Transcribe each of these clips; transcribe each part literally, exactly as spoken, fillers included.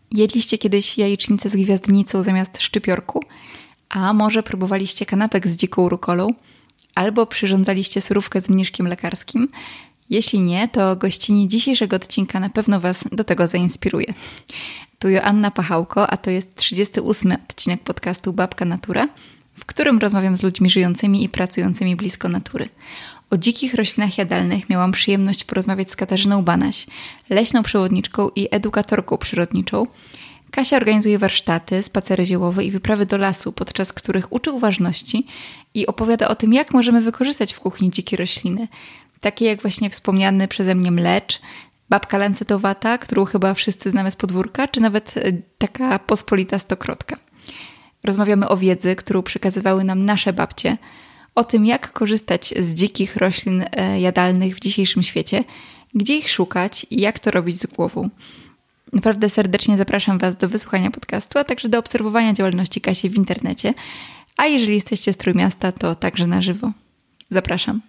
Jedliście kiedyś jajecznicę z gwiazdnicą zamiast szczypiorku? A może próbowaliście kanapek z dziką rukolą? Albo przyrządzaliście surówkę z mniszkiem lekarskim? Jeśli nie, to gościni dzisiejszego odcinka na pewno Was do tego zainspiruje. Tu Joanna Pachałko, a to jest trzydziesty ósmy odcinek podcastu Babka Natura, w którym rozmawiam z ludźmi żyjącymi i pracującymi blisko natury. O dzikich roślinach jadalnych miałam przyjemność porozmawiać z Katarzyną Banaś, leśną przewodniczką i edukatorką przyrodniczą. Kasia organizuje warsztaty, spacery ziołowe i wyprawy do lasu, podczas których uczy uważności i opowiada o tym, jak możemy wykorzystać w kuchni dzikie rośliny. Takie jak właśnie wspomniany przeze mnie mlecz, babka lancetowata, którą chyba wszyscy znamy z podwórka, czy nawet taka pospolita stokrotka. Rozmawiamy o wiedzy, którą przekazywały nam nasze babcie, o tym, jak korzystać z dzikich roślin jadalnych w dzisiejszym świecie, gdzie ich szukać i jak to robić z głową. Naprawdę serdecznie zapraszam Was do wysłuchania podcastu, a także do obserwowania działalności Kasi w internecie. A jeżeli jesteście z Trójmiasta, to także na żywo. Zapraszam.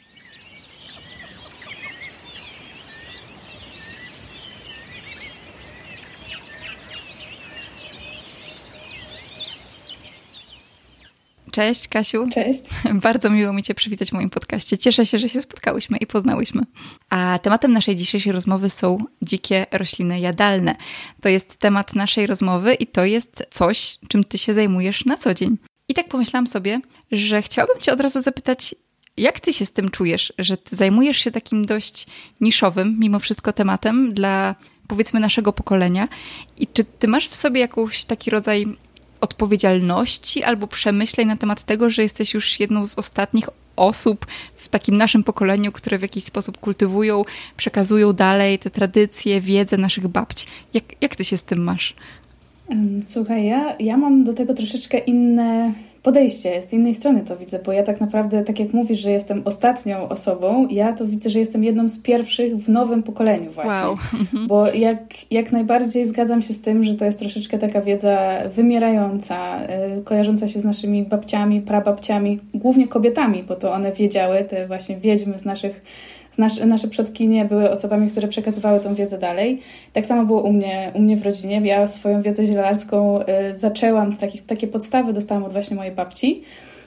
Cześć Kasiu. Cześć. Bardzo miło mi Cię przywitać w moim podcaście. Cieszę się, że się spotkałyśmy i poznałyśmy. A tematem naszej dzisiejszej rozmowy są dzikie rośliny jadalne. To jest temat naszej rozmowy i to jest coś, czym Ty się zajmujesz na co dzień. I tak pomyślałam sobie, że chciałabym Cię od razu zapytać, jak Ty się z tym czujesz, że Ty zajmujesz się takim dość niszowym, mimo wszystko tematem dla, powiedzmy, naszego pokolenia. I czy Ty masz w sobie jakiś taki rodzaj odpowiedzialności albo przemyśleń na temat tego, że jesteś już jedną z ostatnich osób w takim naszym pokoleniu, które w jakiś sposób kultywują, przekazują dalej te tradycje, wiedzę naszych babci. Jak, jak ty się z tym masz? Słuchaj, ja, ja mam do tego troszeczkę inne podejście, z innej strony to widzę, bo ja tak naprawdę, tak jak mówisz, że jestem ostatnią osobą, ja to widzę, że jestem jedną z pierwszych w nowym pokoleniu właśnie. Wow. Bo jak, jak najbardziej zgadzam się z tym, że to jest troszeczkę taka wiedza wymierająca, yy, kojarząca się z naszymi babciami, prababciami, głównie kobietami, bo to one wiedziały, te właśnie wiedźmy z naszych Nasze, nasze przodkinie były osobami, które przekazywały tą wiedzę dalej. Tak samo było u mnie, u mnie w rodzinie. Ja swoją wiedzę zielarską y, zaczęłam, takich, takie podstawy dostałam od właśnie mojej babci.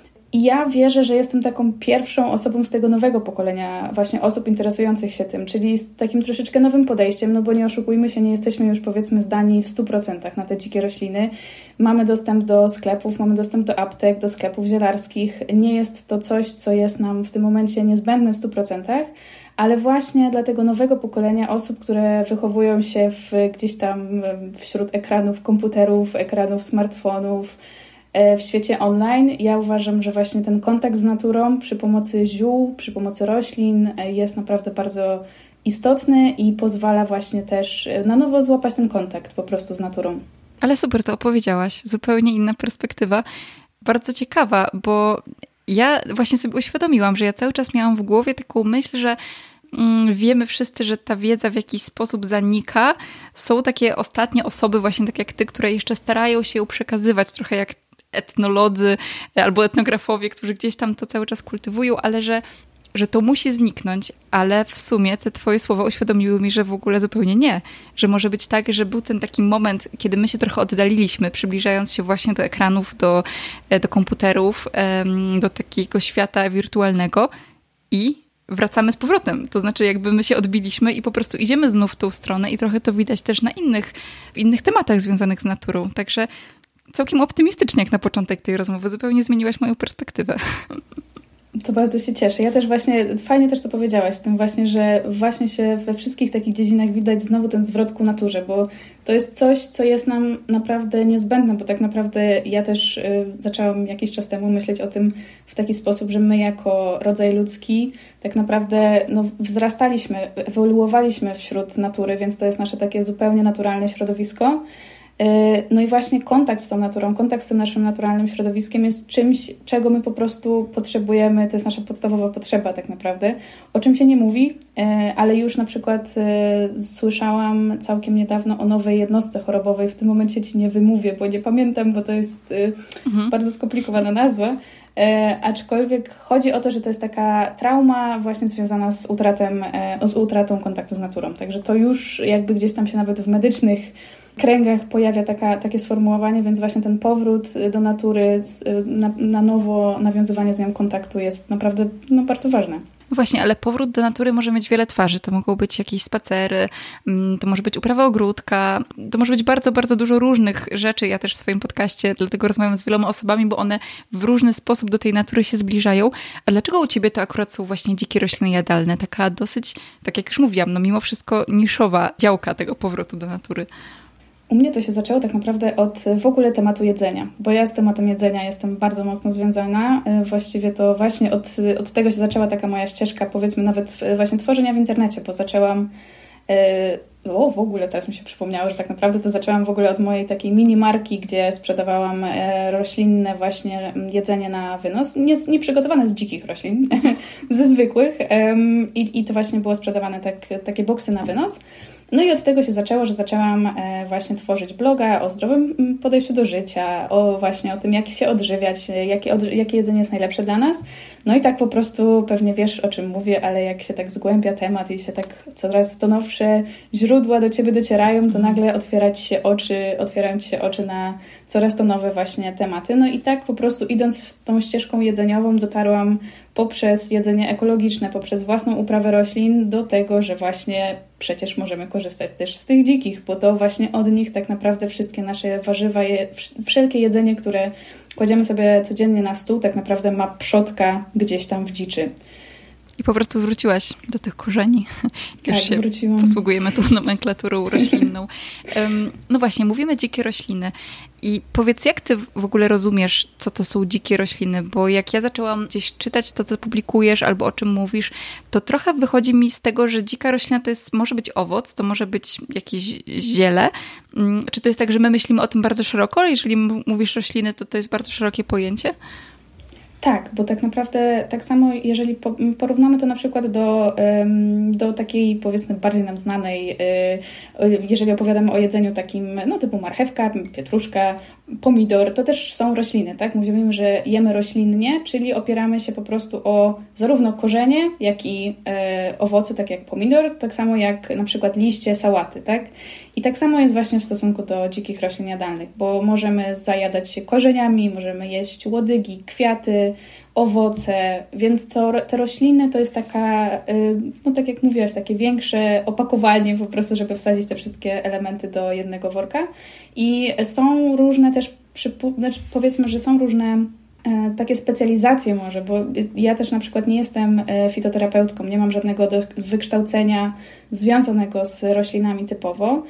I ja wierzę, że jestem taką pierwszą osobą z tego nowego pokolenia właśnie osób interesujących się tym, czyli z takim troszeczkę nowym podejściem, no bo nie oszukujmy się, nie jesteśmy już powiedzmy zdani w stu procentach na te dzikie rośliny. Mamy dostęp do sklepów, mamy dostęp do aptek, do sklepów zielarskich. Nie jest to coś, co jest nam w tym momencie niezbędne w stu procentach, ale właśnie dla tego nowego pokolenia osób, które wychowują się w, gdzieś tam wśród ekranów komputerów, ekranów smartfonów, w świecie online, ja uważam, że właśnie ten kontakt z naturą przy pomocy ziół, przy pomocy roślin jest naprawdę bardzo istotny i pozwala właśnie też na nowo złapać ten kontakt po prostu z naturą. Ale super to opowiedziałaś. Zupełnie inna perspektywa. Bardzo ciekawa, bo ja właśnie sobie uświadomiłam, że ja cały czas miałam w głowie taką myśl, że mm, wiemy wszyscy, że ta wiedza w jakiś sposób zanika. Są takie ostatnie osoby właśnie tak jak ty, które jeszcze starają się ją przekazywać, trochę jak etnolodzy albo etnografowie, którzy gdzieś tam to cały czas kultywują, ale że, że to musi zniknąć, ale w sumie te twoje słowa uświadomiły mi, że w ogóle zupełnie nie. Że może być tak, że był ten taki moment, kiedy my się trochę oddaliliśmy, przybliżając się właśnie do ekranów, do, do komputerów, do takiego świata wirtualnego i wracamy z powrotem. To znaczy jakby my się odbiliśmy i po prostu idziemy znów w tą stronę i trochę to widać też na innych, w innych tematach związanych z naturą. Także całkiem optymistycznie jak na początek tej rozmowy. Zupełnie zmieniłaś moją perspektywę. To bardzo się cieszę. Ja też właśnie, fajnie też to powiedziałaś z tym właśnie, że właśnie się we wszystkich takich dziedzinach widać znowu ten zwrot ku naturze, bo to jest coś, co jest nam naprawdę niezbędne, bo tak naprawdę ja też y, zaczęłam jakiś czas temu myśleć o tym w taki sposób, że my jako rodzaj ludzki tak naprawdę no, wzrastaliśmy, ewoluowaliśmy wśród natury, więc to jest nasze takie zupełnie naturalne środowisko. No i właśnie kontakt z tą naturą, kontakt z tym naszym naturalnym środowiskiem jest czymś, czego my po prostu potrzebujemy, to jest nasza podstawowa potrzeba tak naprawdę, o czym się nie mówi, ale już na przykład słyszałam całkiem niedawno o nowej jednostce chorobowej, w tym momencie Ci nie wymówię, bo nie pamiętam, bo to jest mhm. bardzo skomplikowana nazwa, aczkolwiek chodzi o to, że to jest taka trauma właśnie związana z, utratem, z utratą kontaktu z naturą, także to już jakby gdzieś tam się nawet w medycznych kręgach pojawia taka, takie sformułowanie, więc właśnie ten powrót do natury, na, na nowo nawiązywanie z nią kontaktu jest naprawdę no, bardzo ważne. Właśnie, ale powrót do natury może mieć wiele twarzy. To mogą być jakieś spacery, to może być uprawa ogródka, to może być bardzo, bardzo dużo różnych rzeczy. Ja też w swoim podcaście dlatego rozmawiam z wieloma osobami, bo one w różny sposób do tej natury się zbliżają. A dlaczego u ciebie to akurat są właśnie dzikie rośliny jadalne? Taka dosyć, tak jak już mówiłam, no mimo wszystko niszowa działka tego powrotu do natury. U mnie to się zaczęło tak naprawdę od w ogóle tematu jedzenia, bo ja z tematem jedzenia jestem bardzo mocno związana. Właściwie to właśnie od, od tego się zaczęła taka moja ścieżka, powiedzmy nawet właśnie tworzenia w internecie, bo zaczęłam, o w ogóle teraz mi się przypomniało, że tak naprawdę to zaczęłam w ogóle od mojej takiej mini marki, gdzie sprzedawałam roślinne właśnie jedzenie na wynos, nie, nie przygotowane z dzikich roślin, ze zwykłych i, i to właśnie było sprzedawane tak, takie boksy na wynos. No i od tego się zaczęło, że zaczęłam właśnie tworzyć bloga o zdrowym podejściu do życia, o właśnie o tym, jak się odżywiać, jakie, od, jakie jedzenie jest najlepsze dla nas. No i tak po prostu, pewnie wiesz, o czym mówię, ale jak się tak zgłębia temat i się tak coraz to nowsze źródła do ciebie docierają, to nagle otwierać ci się oczy, otwierają ci się oczy na coraz to nowe właśnie tematy. No i tak po prostu idąc tą ścieżką jedzeniową dotarłam poprzez jedzenie ekologiczne, poprzez własną uprawę roślin do tego, że właśnie przecież możemy korzystać też z tych dzikich, bo to właśnie od nich tak naprawdę wszystkie nasze warzywa, je, wszelkie jedzenie, które kładziemy sobie codziennie na stół, tak naprawdę ma przodka gdzieś tam w dziczy. I po prostu wróciłaś do tych korzeni. Tak, już się wróciłam. Posługujemy tu nomenklaturą roślinną. Um, no właśnie, mówimy dzikie rośliny. I powiedz, jak ty w ogóle rozumiesz, co to są dzikie rośliny? Bo jak ja zaczęłam gdzieś czytać to, co publikujesz albo o czym mówisz, to trochę wychodzi mi z tego, że dzika roślina to jest, może być owoc, to może być jakieś ziele. Czy to jest tak, że my myślimy o tym bardzo szeroko? Jeżeli mówisz rośliny, to to jest bardzo szerokie pojęcie? Tak, bo tak naprawdę tak samo, jeżeli porównamy to na przykład do, do takiej, powiedzmy, bardziej nam znanej, jeżeli opowiadamy o jedzeniu takim, no typu marchewka, pietruszka, pomidor, to też są rośliny, tak? Mówimy, że jemy roślinnie, czyli opieramy się po prostu o zarówno korzenie, jak i owoce, tak jak pomidor, tak samo jak na przykład liście sałaty, tak? I tak samo jest właśnie w stosunku do dzikich roślin jadalnych, bo możemy zajadać się korzeniami, możemy jeść łodygi, kwiaty, owoce, więc to, te rośliny to jest taka, no tak jak mówiłaś, takie większe opakowanie po prostu, żeby wsadzić te wszystkie elementy do jednego worka. I są różne też, znaczy powiedzmy, że są różne takie specjalizacje może, bo ja też na przykład nie jestem fitoterapeutką, nie mam żadnego wykształcenia związanego z roślinami typowo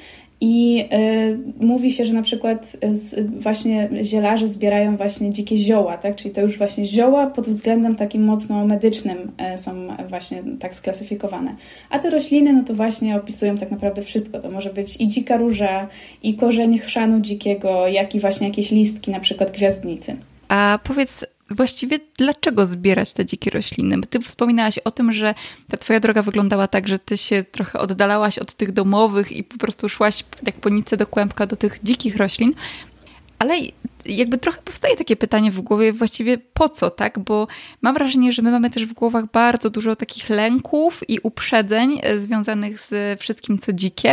i y, mówi się, że na przykład z, właśnie zielarze zbierają właśnie dzikie zioła, tak? Czyli to już właśnie zioła pod względem takim mocno medycznym y, są właśnie tak sklasyfikowane. A te rośliny, no to właśnie opisują tak naprawdę wszystko. To może być i dzika róża, i korzeń chrzanu dzikiego, jak i właśnie jakieś listki, na przykład gwiazdnicy. A powiedz właściwie, dlaczego zbierać te dzikie rośliny? Bo ty wspominałaś o tym, że ta twoja droga wyglądała tak, że ty się trochę oddalałaś od tych domowych i po prostu szłaś jak po nitce do kłębka do tych dzikich roślin. Ale jakby trochę powstaje takie pytanie w głowie właściwie po co, tak? Bo mam wrażenie, że my mamy też w głowach bardzo dużo takich lęków i uprzedzeń związanych z wszystkim, co dzikie.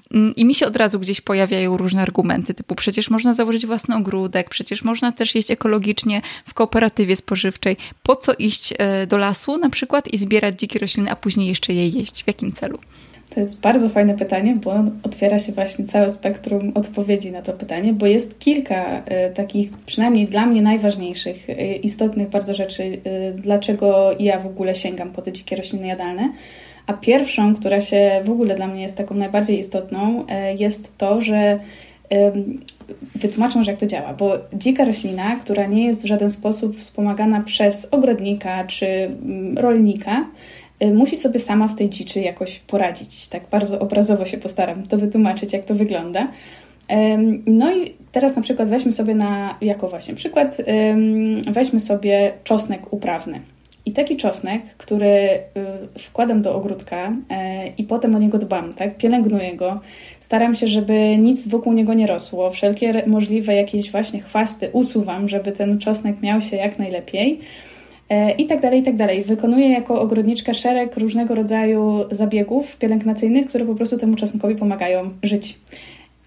I mi się od razu gdzieś pojawiają różne argumenty, typu przecież można założyć własny ogródek, przecież można też jeść ekologicznie w kooperatywie spożywczej. Po co iść do lasu na przykład i zbierać dzikie rośliny, a później jeszcze je jeść? W jakim celu? To jest bardzo fajne pytanie, bo otwiera się właśnie całe spektrum odpowiedzi na to pytanie, bo jest kilka y, takich, przynajmniej dla mnie najważniejszych, y, istotnych bardzo rzeczy, y, dlaczego ja w ogóle sięgam po te dzikie rośliny jadalne. A pierwszą, która się w ogóle dla mnie jest taką najbardziej istotną, y, jest to, że y, wytłumaczę może jak to działa, bo dzika roślina, która nie jest w żaden sposób wspomagana przez ogrodnika czy y, rolnika, musi sobie sama w tej dziczy jakoś poradzić. Tak bardzo obrazowo się postaram to wytłumaczyć, jak to wygląda. No i teraz na przykład weźmy sobie na, jako właśnie przykład, weźmy sobie czosnek uprawny. I taki czosnek, który wkładam do ogródka i potem o niego dbam, tak? Pielęgnuję go, staram się, żeby nic wokół niego nie rosło, wszelkie możliwe jakieś właśnie chwasty usuwam, żeby ten czosnek miał się jak najlepiej. I tak dalej, i tak dalej. Wykonuję jako ogrodniczka szereg różnego rodzaju zabiegów pielęgnacyjnych, które po prostu temu czosnkowi pomagają żyć.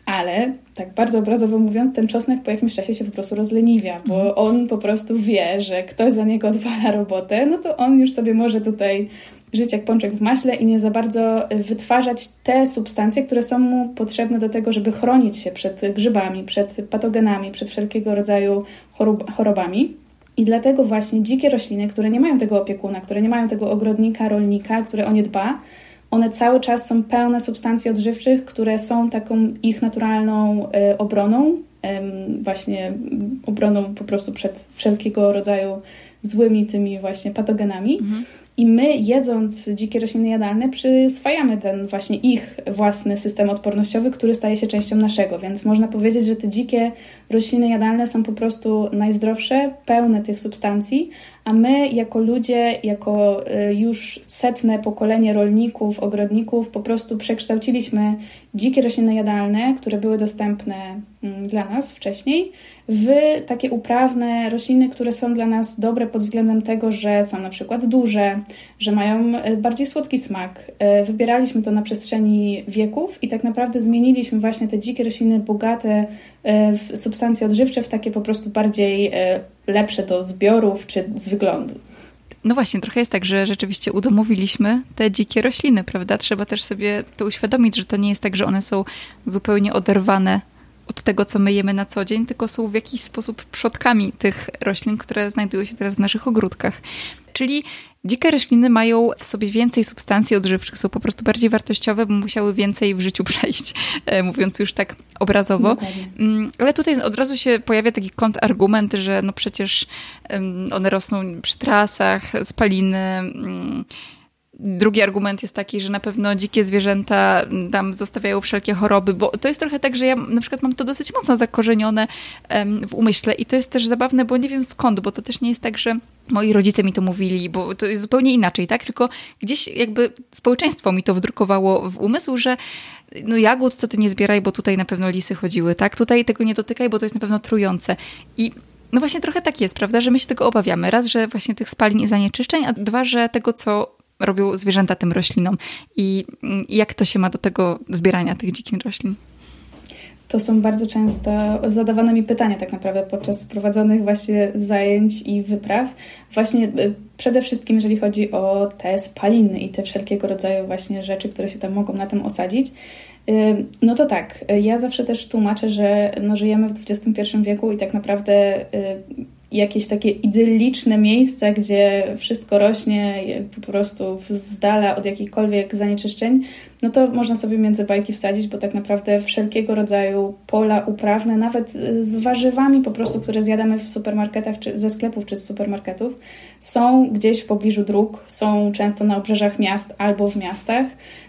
Ale, tak bardzo obrazowo mówiąc, ten czosnek po jakimś czasie się po prostu rozleniwia, bo mm. on po prostu wie, że ktoś za niego odwala robotę, no to on już sobie może tutaj żyć jak pączek w maśle i nie za bardzo wytwarzać te substancje, które są mu potrzebne do tego, żeby chronić się przed grzybami, przed patogenami, przed wszelkiego rodzaju chorób, chorobami. I dlatego właśnie dzikie rośliny, które nie mają tego opiekuna, które nie mają tego ogrodnika, rolnika, który o nie dba, one cały czas są pełne substancji odżywczych, które są taką ich naturalną y, obroną, y, właśnie obroną po prostu przed wszelkiego rodzaju złymi tymi właśnie patogenami. Mhm. I my, jedząc dzikie rośliny jadalne, przyswajamy ten właśnie ich własny system odpornościowy, który staje się częścią naszego. Więc można powiedzieć, że te dzikie rośliny jadalne są po prostu najzdrowsze, pełne tych substancji, a my jako ludzie, jako już setne pokolenie rolników, ogrodników, po prostu przekształciliśmy dzikie rośliny jadalne, które były dostępne dla nas wcześniej, w takie uprawne rośliny, które są dla nas dobre pod względem tego, że są na przykład duże, że mają bardziej słodki smak. Wybieraliśmy to na przestrzeni wieków i tak naprawdę zmieniliśmy właśnie te dzikie rośliny bogate w substancje odżywcze w takie po prostu bardziej lepsze do zbiorów czy z wyglądu. No właśnie, trochę jest tak, że rzeczywiście udomowiliśmy te dzikie rośliny, prawda? Trzeba też sobie to uświadomić, że to nie jest tak, że one są zupełnie oderwane od tego, co my jemy na co dzień, tylko są w jakiś sposób przodkami tych roślin, które znajdują się teraz w naszych ogródkach. Czyli dzikie rośliny mają w sobie więcej substancji odżywczych, są po prostu bardziej wartościowe, bo musiały więcej w życiu przejść, mówiąc już tak obrazowo. Dokładnie. Ale tutaj od razu się pojawia taki kontrargument, że no przecież one rosną przy trasach, spaliny. Drugi argument jest taki, że na pewno dzikie zwierzęta tam zostawiają wszelkie choroby, bo to jest trochę tak, że ja na przykład mam to dosyć mocno zakorzenione w umyśle i to jest też zabawne, bo nie wiem skąd, bo to też nie jest tak, że moi rodzice mi to mówili, bo to jest zupełnie inaczej, tak? Tylko gdzieś jakby społeczeństwo mi to wdrukowało w umysł, że no jagód to ty nie zbieraj, bo tutaj na pewno lisy chodziły, tak? Tutaj tego nie dotykaj, bo to jest na pewno trujące. I no właśnie trochę tak jest, prawda, że my się tego obawiamy. Raz, że właśnie tych spalin i zanieczyszczeń, a dwa, że tego, co robią zwierzęta tym roślinom. I jak to się ma do tego zbierania tych dzikich roślin? To są bardzo często zadawane mi pytania tak naprawdę podczas prowadzonych właśnie zajęć i wypraw. Właśnie przede wszystkim, jeżeli chodzi o te spaliny i te wszelkiego rodzaju właśnie rzeczy, które się tam mogą na tym osadzić. No to tak, ja zawsze też tłumaczę, że no żyjemy w dwudziestym pierwszym wieku i tak naprawdę jakieś takie idylliczne miejsca, gdzie wszystko rośnie po prostu z dala od jakichkolwiek zanieczyszczeń, no to można sobie między bajki wsadzić, bo tak naprawdę wszelkiego rodzaju pola uprawne, nawet z warzywami po prostu, które zjadamy w supermarketach, czy ze sklepów, czy z supermarketów, są gdzieś w pobliżu dróg, są często na obrzeżach miast albo w miastach,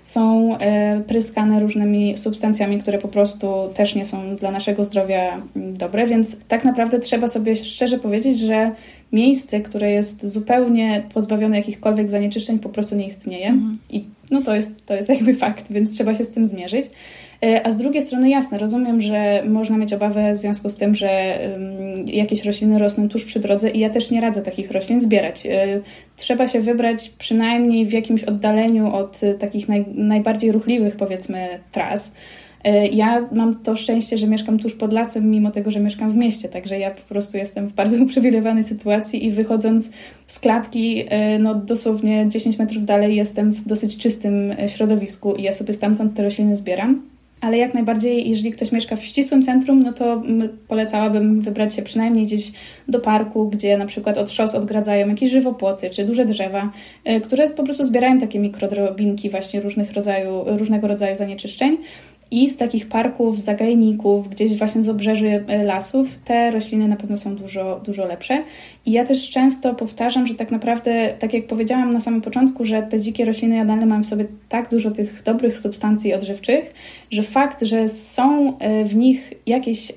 są e, pryskane różnymi substancjami, które po prostu też nie są dla naszego zdrowia dobre, więc tak naprawdę trzeba sobie szczerze powiedzieć, że miejsce, które jest zupełnie pozbawione jakichkolwiek zanieczyszczeń, po prostu nie istnieje. Mhm. I no to jest, to jest jakby fakt, więc trzeba się z tym zmierzyć. A z drugiej strony jasne, rozumiem, że można mieć obawę w związku z tym, że um, jakieś rośliny rosną tuż przy drodze i ja też nie radzę takich roślin zbierać. Y, trzeba się wybrać przynajmniej w jakimś oddaleniu od y, takich naj, najbardziej ruchliwych, powiedzmy, tras. Ja mam to szczęście, że mieszkam tuż pod lasem, mimo tego, że mieszkam w mieście, także ja po prostu jestem w bardzo uprzywilejowanej sytuacji i wychodząc z klatki, no dosłownie dziesięć metrów dalej jestem w dosyć czystym środowisku i ja sobie stamtąd te rośliny zbieram. Ale jak najbardziej, jeżeli ktoś mieszka w ścisłym centrum, no to polecałabym wybrać się przynajmniej gdzieś do parku, gdzie na przykład od szos odgradzają jakieś żywopłoty czy duże drzewa, które po prostu zbierają takie mikrodrobinki właśnie różnych rodzaju, różnego rodzaju zanieczyszczeń. I z takich parków, zagajników, gdzieś właśnie z obrzeży lasów, te rośliny na pewno są dużo, dużo lepsze. I ja też często powtarzam, że tak naprawdę, tak jak powiedziałam na samym początku, że te dzikie rośliny jadalne mają w sobie tak dużo tych dobrych substancji odżywczych, że fakt, że są w nich jakieś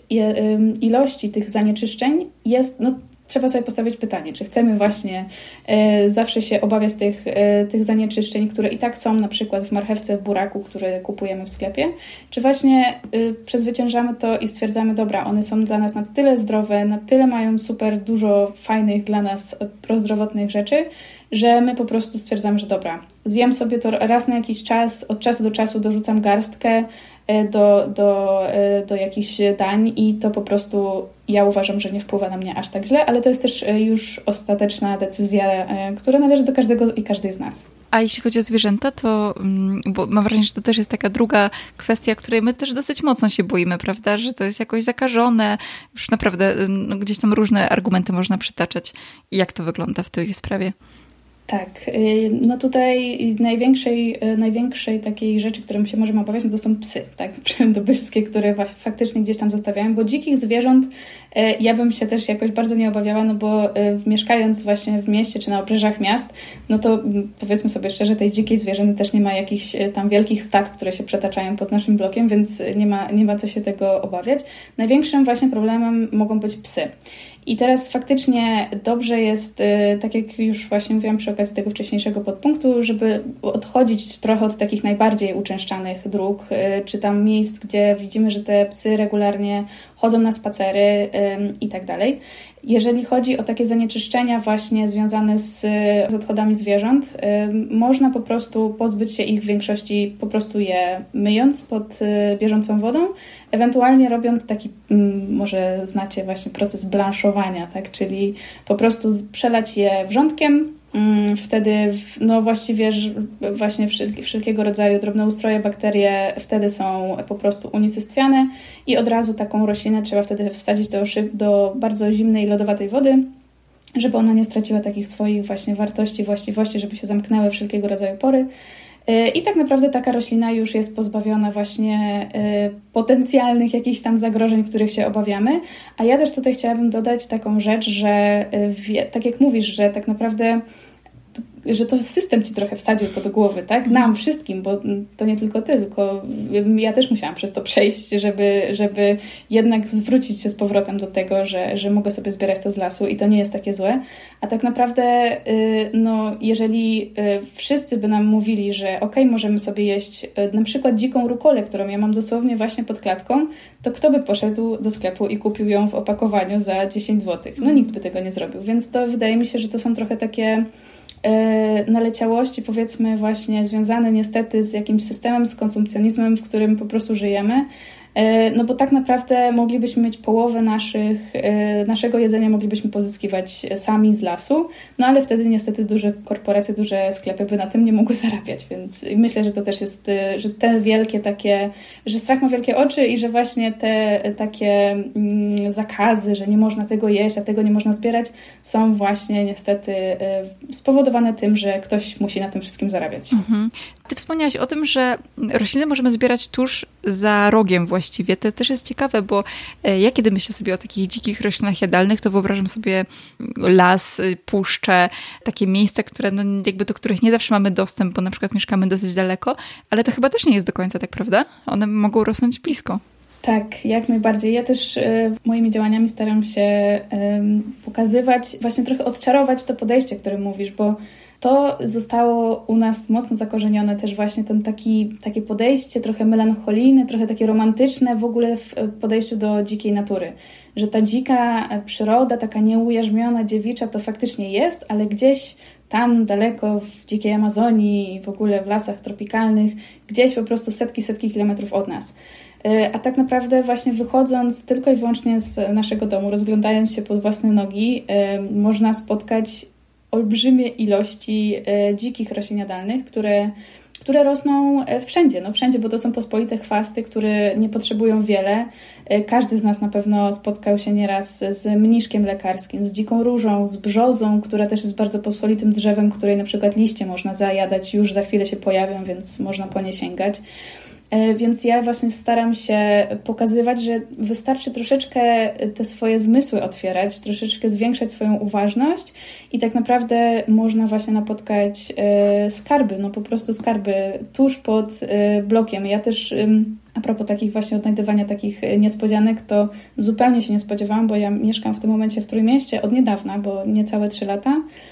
ilości tych zanieczyszczeń jest, no, trzeba sobie postawić pytanie, czy chcemy właśnie e, zawsze się obawiać tych, e, tych zanieczyszczeń, które i tak są na przykład w marchewce, w buraku, który kupujemy w sklepie, czy właśnie e, przezwyciężamy to i stwierdzamy, dobra, one są dla nas na tyle zdrowe, na tyle mają super dużo fajnych dla nas prozdrowotnych rzeczy, że my po prostu stwierdzamy, że dobra, zjem sobie to raz na jakiś czas, od czasu do czasu dorzucam garstkę, do, do, do jakichś dań i to po prostu ja uważam, że nie wpływa na mnie aż tak źle, ale to jest też już ostateczna decyzja, która należy do każdego i każdej z nas. A jeśli chodzi o zwierzęta, to bo mam wrażenie, że to też jest taka druga kwestia, której my też dosyć mocno się boimy, prawda? Że to jest jakoś zakażone. Już naprawdę no, gdzieś tam różne argumenty można przytaczać. Jak to wygląda w tej sprawie? Tak, no tutaj największej, największej takiej rzeczy, którą się możemy obawiać, no to są psy, tak, przyrządowskie, które faktycznie gdzieś tam zostawiają, bo dzikich zwierząt ja bym się też jakoś bardzo nie obawiała, no bo mieszkając właśnie w mieście czy na obrzeżach miast, no to powiedzmy sobie szczerze, tej dzikiej zwierzyny też nie ma jakichś tam wielkich stad, które się przetaczają pod naszym blokiem, więc nie ma, nie ma co się tego obawiać. Największym właśnie problemem mogą być psy. I teraz faktycznie dobrze jest, tak jak już właśnie mówiłam przy okazji tego wcześniejszego podpunktu, żeby odchodzić trochę od takich najbardziej uczęszczanych dróg, czy tam miejsc, gdzie widzimy, że te psy regularnie chodzą na spacery i tak dalej. Jeżeli chodzi o takie zanieczyszczenia właśnie związane z, z odchodami zwierząt, y, można po prostu pozbyć się ich w większości po prostu je myjąc pod y, bieżącą wodą, ewentualnie robiąc taki, y, może znacie właśnie proces blanszowania, tak? Czyli po prostu przelać je wrzątkiem. Wtedy, no właściwie właśnie wszelkiego rodzaju drobnoustroje, bakterie wtedy są po prostu unicestwiane i od razu taką roślinę trzeba wtedy wsadzić do, szyb, do bardzo zimnej, lodowatej wody, żeby ona nie straciła takich swoich właśnie wartości, właściwości, żeby się zamknęły wszelkiego rodzaju pory. I tak naprawdę taka roślina już jest pozbawiona właśnie potencjalnych jakichś tam zagrożeń, których się obawiamy. A ja też tutaj chciałabym dodać taką rzecz, że tak jak mówisz, że tak naprawdę że to system ci trochę wsadził to do głowy, tak? Nam wszystkim, bo to nie tylko ty, tylko ja też musiałam przez to przejść, żeby, żeby jednak zwrócić się z powrotem do tego, że, że mogę sobie zbierać to z lasu i to nie jest takie złe. A tak naprawdę, no, jeżeli wszyscy by nam mówili, że okej, możemy sobie jeść na przykład dziką rukolę, którą ja mam dosłownie właśnie pod klatką, to kto by poszedł do sklepu i kupił ją w opakowaniu za dziesięć złotych? No nikt by tego nie zrobił, więc to wydaje mi się, że to są trochę takie naleciałości, powiedzmy właśnie związane niestety z jakimś systemem, z konsumpcjonizmem, w którym po prostu żyjemy. No bo tak naprawdę moglibyśmy mieć połowę naszych, naszego jedzenia moglibyśmy pozyskiwać sami z lasu, no ale wtedy niestety duże korporacje, duże sklepy by na tym nie mogły zarabiać, więc myślę, że to też jest, że te wielkie takie, że strach ma wielkie oczy i że właśnie te takie zakazy, że nie można tego jeść, a tego nie można zbierać, są właśnie niestety spowodowane tym, że ktoś musi na tym wszystkim zarabiać. Mhm. Ty wspomniałaś o tym, że rośliny możemy zbierać tuż za rogiem właściwie. To też jest ciekawe, bo ja kiedy myślę sobie o takich dzikich roślinach jadalnych, to wyobrażam sobie las, puszcze, takie miejsca, które, no jakby do których nie zawsze mamy dostęp, bo na przykład mieszkamy dosyć daleko, ale to chyba też nie jest do końca tak, prawda? One mogą rosnąć blisko. Tak, jak najbardziej. Ja też y, moimi działaniami staram się y, pokazywać, właśnie trochę odczarować to podejście, o którym mówisz, bo to zostało u nas mocno zakorzenione też właśnie ten taki, takie podejście trochę melancholijne, trochę takie romantyczne w ogóle w podejściu do dzikiej natury. Że ta dzika przyroda, taka nieujarzmiona, dziewicza to faktycznie jest, ale gdzieś tam daleko w dzikiej Amazonii i w ogóle w lasach tropikalnych, gdzieś po prostu setki, setki kilometrów od nas. A tak naprawdę właśnie wychodząc tylko i wyłącznie z naszego domu, rozglądając się pod własne nogi, można spotkać olbrzymie ilości dzikich roślin jadalnych, które, które rosną wszędzie, no wszędzie, bo to są pospolite chwasty, które nie potrzebują wiele. Każdy z nas na pewno spotkał się nieraz z mniszkiem lekarskim, z dziką różą, z brzozą, która też jest bardzo pospolitym drzewem, której na przykład liście można zajadać, już za chwilę się pojawią, więc można po nie sięgać. Więc ja właśnie staram się pokazywać, że wystarczy troszeczkę te swoje zmysły otwierać, troszeczkę zwiększać swoją uważność i tak naprawdę można właśnie napotkać skarby, no po prostu skarby tuż pod blokiem. Ja też a propos takich właśnie odnajdywania takich niespodzianek, to zupełnie się nie spodziewałam, bo ja mieszkam w tym momencie w Trójmieście od niedawna, bo niecałe trzy lata.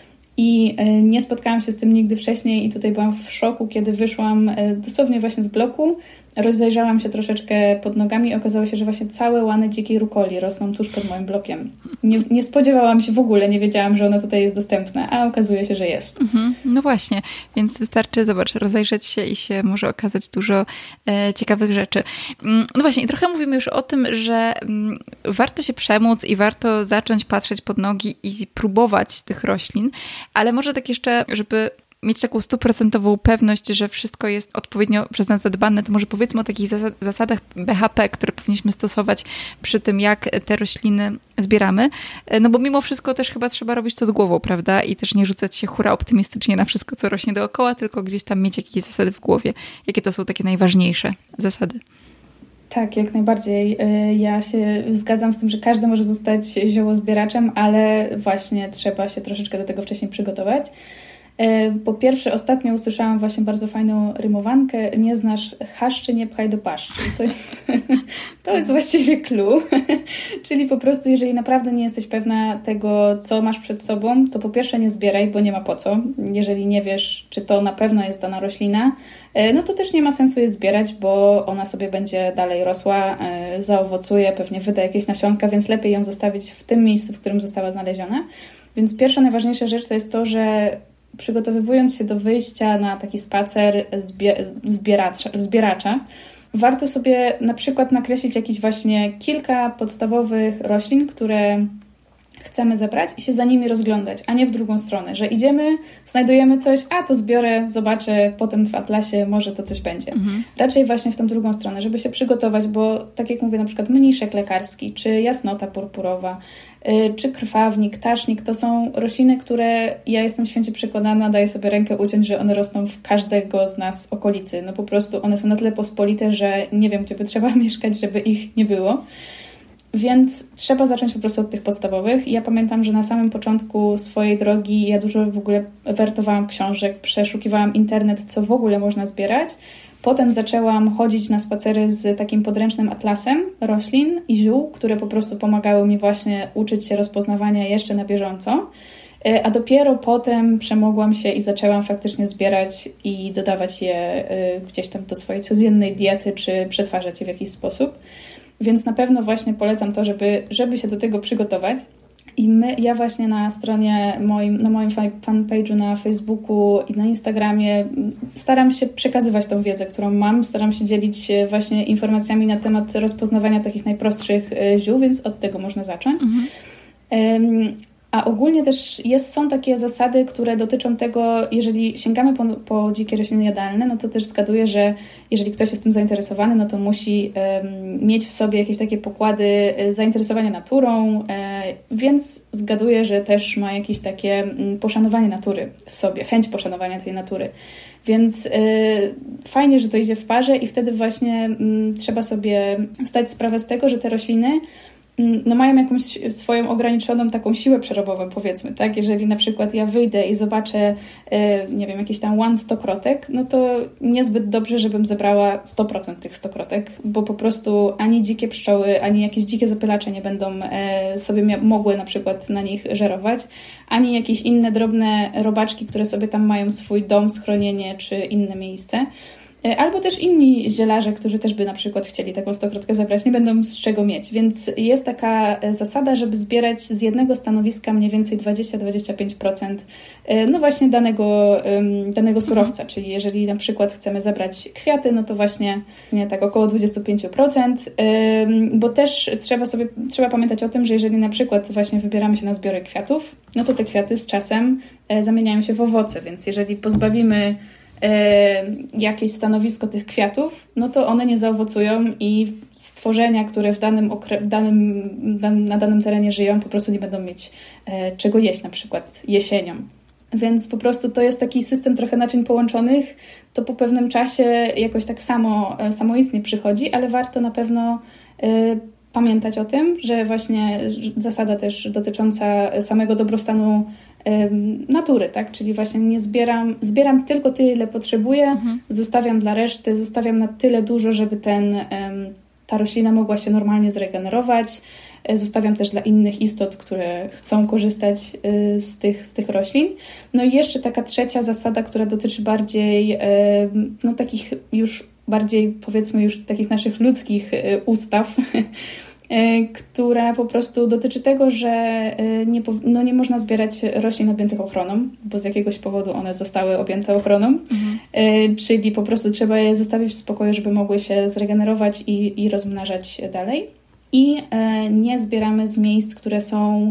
I nie spotkałam się z tym nigdy wcześniej i tutaj byłam w szoku, kiedy wyszłam dosłownie właśnie z bloku rozejrzałam się troszeczkę pod nogami i okazało się, że właśnie całe łany dzikiej rukoli rosną tuż pod moim blokiem. Nie, nie spodziewałam się w ogóle, nie wiedziałam, że ona tutaj jest dostępna, a okazuje się, że jest. Mhm, no właśnie, więc wystarczy, zobacz, rozejrzeć się i się może okazać dużo e, ciekawych rzeczy. No właśnie, i trochę mówimy już o tym, że m, warto się przemóc i warto zacząć patrzeć pod nogi i próbować tych roślin, ale może tak jeszcze, żeby mieć taką stuprocentową pewność, że wszystko jest odpowiednio przez nas zadbane, to może powiedzmy o takich zasadach B H P, które powinniśmy stosować przy tym, jak te rośliny zbieramy. No bo mimo wszystko też chyba trzeba robić to z głową, prawda? I też nie rzucać się hura optymistycznie na wszystko, co rośnie dookoła, tylko gdzieś tam mieć jakieś zasady w głowie. Jakie to są takie najważniejsze zasady? Tak, jak najbardziej. Ja się zgadzam z tym, że każdy może zostać ziołozbieraczem, ale właśnie trzeba się troszeczkę do tego wcześniej przygotować. Po pierwsze, ostatnio usłyszałam właśnie bardzo fajną rymowankę: nie znasz chaszczy, nie pchaj do paszczy. To jest, to jest właściwie clue. Czyli po prostu, jeżeli naprawdę nie jesteś pewna tego, co masz przed sobą, to po pierwsze nie zbieraj, bo nie ma po co. Jeżeli nie wiesz, czy to na pewno jest dana roślina, no to też nie ma sensu je zbierać, bo ona sobie będzie dalej rosła, zaowocuje, pewnie wyda jakieś nasionka, więc lepiej ją zostawić w tym miejscu, w którym została znaleziona. Więc pierwsza, najważniejsza rzecz to jest to, że przygotowywując się do wyjścia na taki spacer zbie- zbieracza, zbieracza, warto sobie na przykład nakreślić jakieś właśnie kilka podstawowych roślin, które chcemy zebrać i się za nimi rozglądać, a nie w drugą stronę, że idziemy, znajdujemy coś, a to zbiorę, zobaczę, potem w atlasie może to coś będzie. Mhm. Raczej właśnie w tą drugą stronę, żeby się przygotować, bo tak jak mówię, na przykład mniszek lekarski, czy jasnota purpurowa, yy, czy krwawnik, tasznik, to są rośliny, które ja jestem święcie przekonana, daję sobie rękę uciąć, że one rosną w każdego z nas okolicy. No po prostu one są na tyle pospolite, że nie wiem, gdzie by trzeba mieszkać, żeby ich nie było. Więc trzeba zacząć po prostu od tych podstawowych. Ja pamiętam, że na samym początku swojej drogi ja dużo w ogóle wertowałam książek, przeszukiwałam internet, co w ogóle można zbierać. Potem zaczęłam chodzić na spacery z takim podręcznym atlasem roślin i ziół, które po prostu pomagały mi właśnie uczyć się rozpoznawania jeszcze na bieżąco. A dopiero potem przemogłam się i zaczęłam faktycznie zbierać i dodawać je gdzieś tam do swojej codziennej diety, czy przetwarzać je w jakiś sposób. Więc na pewno właśnie polecam to, żeby, żeby się do tego przygotować. I my, ja właśnie na stronie moim, na moim fanpage'u na Facebooku i na Instagramie staram się przekazywać tą wiedzę, którą mam. Staram się dzielić się właśnie informacjami na temat rozpoznawania takich najprostszych ziół, więc od tego można zacząć. Mhm. Um, A ogólnie też jest, są takie zasady, które dotyczą tego, jeżeli sięgamy po, po dzikie rośliny jadalne, no to też zgaduję, że jeżeli ktoś jest tym zainteresowany, no to musi um, mieć w sobie jakieś takie pokłady zainteresowania naturą, e, więc zgaduję, że też ma jakieś takie um, poszanowanie natury w sobie, chęć poszanowania tej natury. Więc y, fajnie, że to idzie w parze i wtedy właśnie y, trzeba sobie zdać sprawę z tego, że te rośliny no mają jakąś swoją ograniczoną taką siłę przerobową, powiedzmy, tak? Jeżeli na przykład ja wyjdę i zobaczę, nie wiem, jakiś tam łan stokrotek, no to niezbyt dobrze, żebym zebrała sto procent tych stokrotek, bo po prostu ani dzikie pszczoły, ani jakieś dzikie zapylacze nie będą sobie mia- mogły na przykład na nich żerować, ani jakieś inne drobne robaczki, które sobie tam mają swój dom, schronienie czy inne miejsce. Albo też inni zielarze, którzy też by na przykład chcieli taką stokrotkę zebrać, nie będą z czego mieć. Więc jest taka zasada, żeby zbierać z jednego stanowiska mniej więcej dwadzieścia do dwudziestu pięciu procent no właśnie danego, danego surowca. Mhm. Czyli jeżeli na przykład chcemy zebrać kwiaty, no to właśnie nie, tak około dwadzieścia pięć procent. Bo też trzeba sobie trzeba pamiętać o tym, że jeżeli na przykład właśnie wybieramy się na zbiory kwiatów, no to te kwiaty z czasem zamieniają się w owoce. Więc jeżeli pozbawimy jakieś stanowisko tych kwiatów, no to one nie zaowocują i stworzenia, które w danym, okre- w danym, na danym terenie żyją, po prostu nie będą mieć czego jeść, na przykład jesienią. Więc po prostu to jest taki system trochę naczyń połączonych, to po pewnym czasie jakoś tak samo samoistnie przychodzi, ale warto na pewno pamiętać o tym, że właśnie zasada też dotycząca samego dobrostanu natury, tak? Czyli właśnie nie zbieram, zbieram tylko tyle, ile potrzebuję, mhm. zostawiam dla reszty, zostawiam na tyle dużo, żeby ten, ta roślina mogła się normalnie zregenerować, zostawiam też dla innych istot, które chcą korzystać z tych, z tych roślin. No i jeszcze taka trzecia zasada, która dotyczy bardziej no, takich już bardziej powiedzmy już takich naszych ludzkich ustaw, która po prostu dotyczy tego, że nie, no nie można zbierać roślin objętych ochroną, bo z jakiegoś powodu one zostały objęte ochroną, mhm. czyli po prostu trzeba je zostawić w spokoju, żeby mogły się zregenerować i, i rozmnażać dalej. I nie zbieramy z miejsc, które są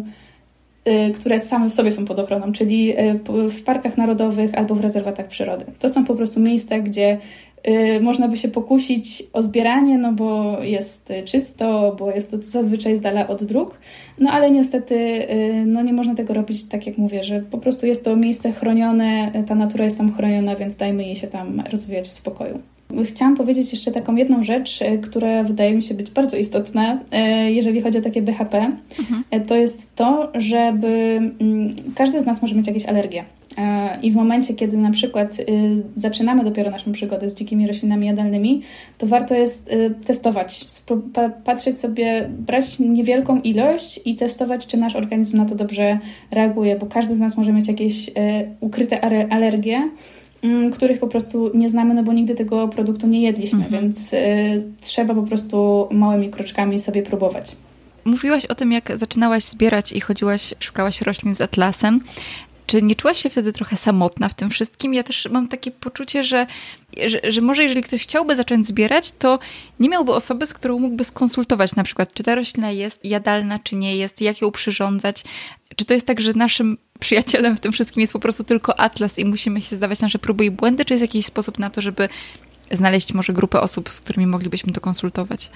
które same w sobie są pod ochroną, czyli w parkach narodowych albo w rezerwatach przyrody. To są po prostu miejsca, gdzie można by się pokusić o zbieranie, no bo jest czysto, bo jest to zazwyczaj z dala od dróg, no ale niestety no nie można tego robić, tak jak mówię, że po prostu jest to miejsce chronione, ta natura jest tam chroniona, więc dajmy jej się tam rozwijać w spokoju. Chciałam powiedzieć jeszcze taką jedną rzecz, która wydaje mi się być bardzo istotna, jeżeli chodzi o takie B H P. Mhm. To jest to, żeby każdy z nas może mieć jakieś alergie. I w momencie, kiedy na przykład zaczynamy dopiero naszą przygodę z dzikimi roślinami jadalnymi, to warto jest testować, patrzeć sobie, brać niewielką ilość i testować, czy nasz organizm na to dobrze reaguje, bo każdy z nas może mieć jakieś ukryte alergie, których po prostu nie znamy, no bo nigdy tego produktu nie jedliśmy, mhm. więc y, trzeba po prostu małymi kroczkami sobie próbować. Mówiłaś o tym, jak zaczynałaś zbierać i chodziłaś, szukałaś roślin z atlasem. Czy nie czułaś się wtedy trochę samotna w tym wszystkim? Ja też mam takie poczucie, że, że, że może jeżeli ktoś chciałby zacząć zbierać, to nie miałby osoby, z którą mógłby skonsultować na przykład, czy ta roślina jest jadalna, czy nie jest, jak ją przyrządzać. Czy to jest tak, że naszym przyjacielem w tym wszystkim jest po prostu tylko atlas i musimy się zdawać nasze próby i błędy, czy jest jakiś sposób na to, żeby znaleźć może grupę osób, z którymi moglibyśmy to konsultować?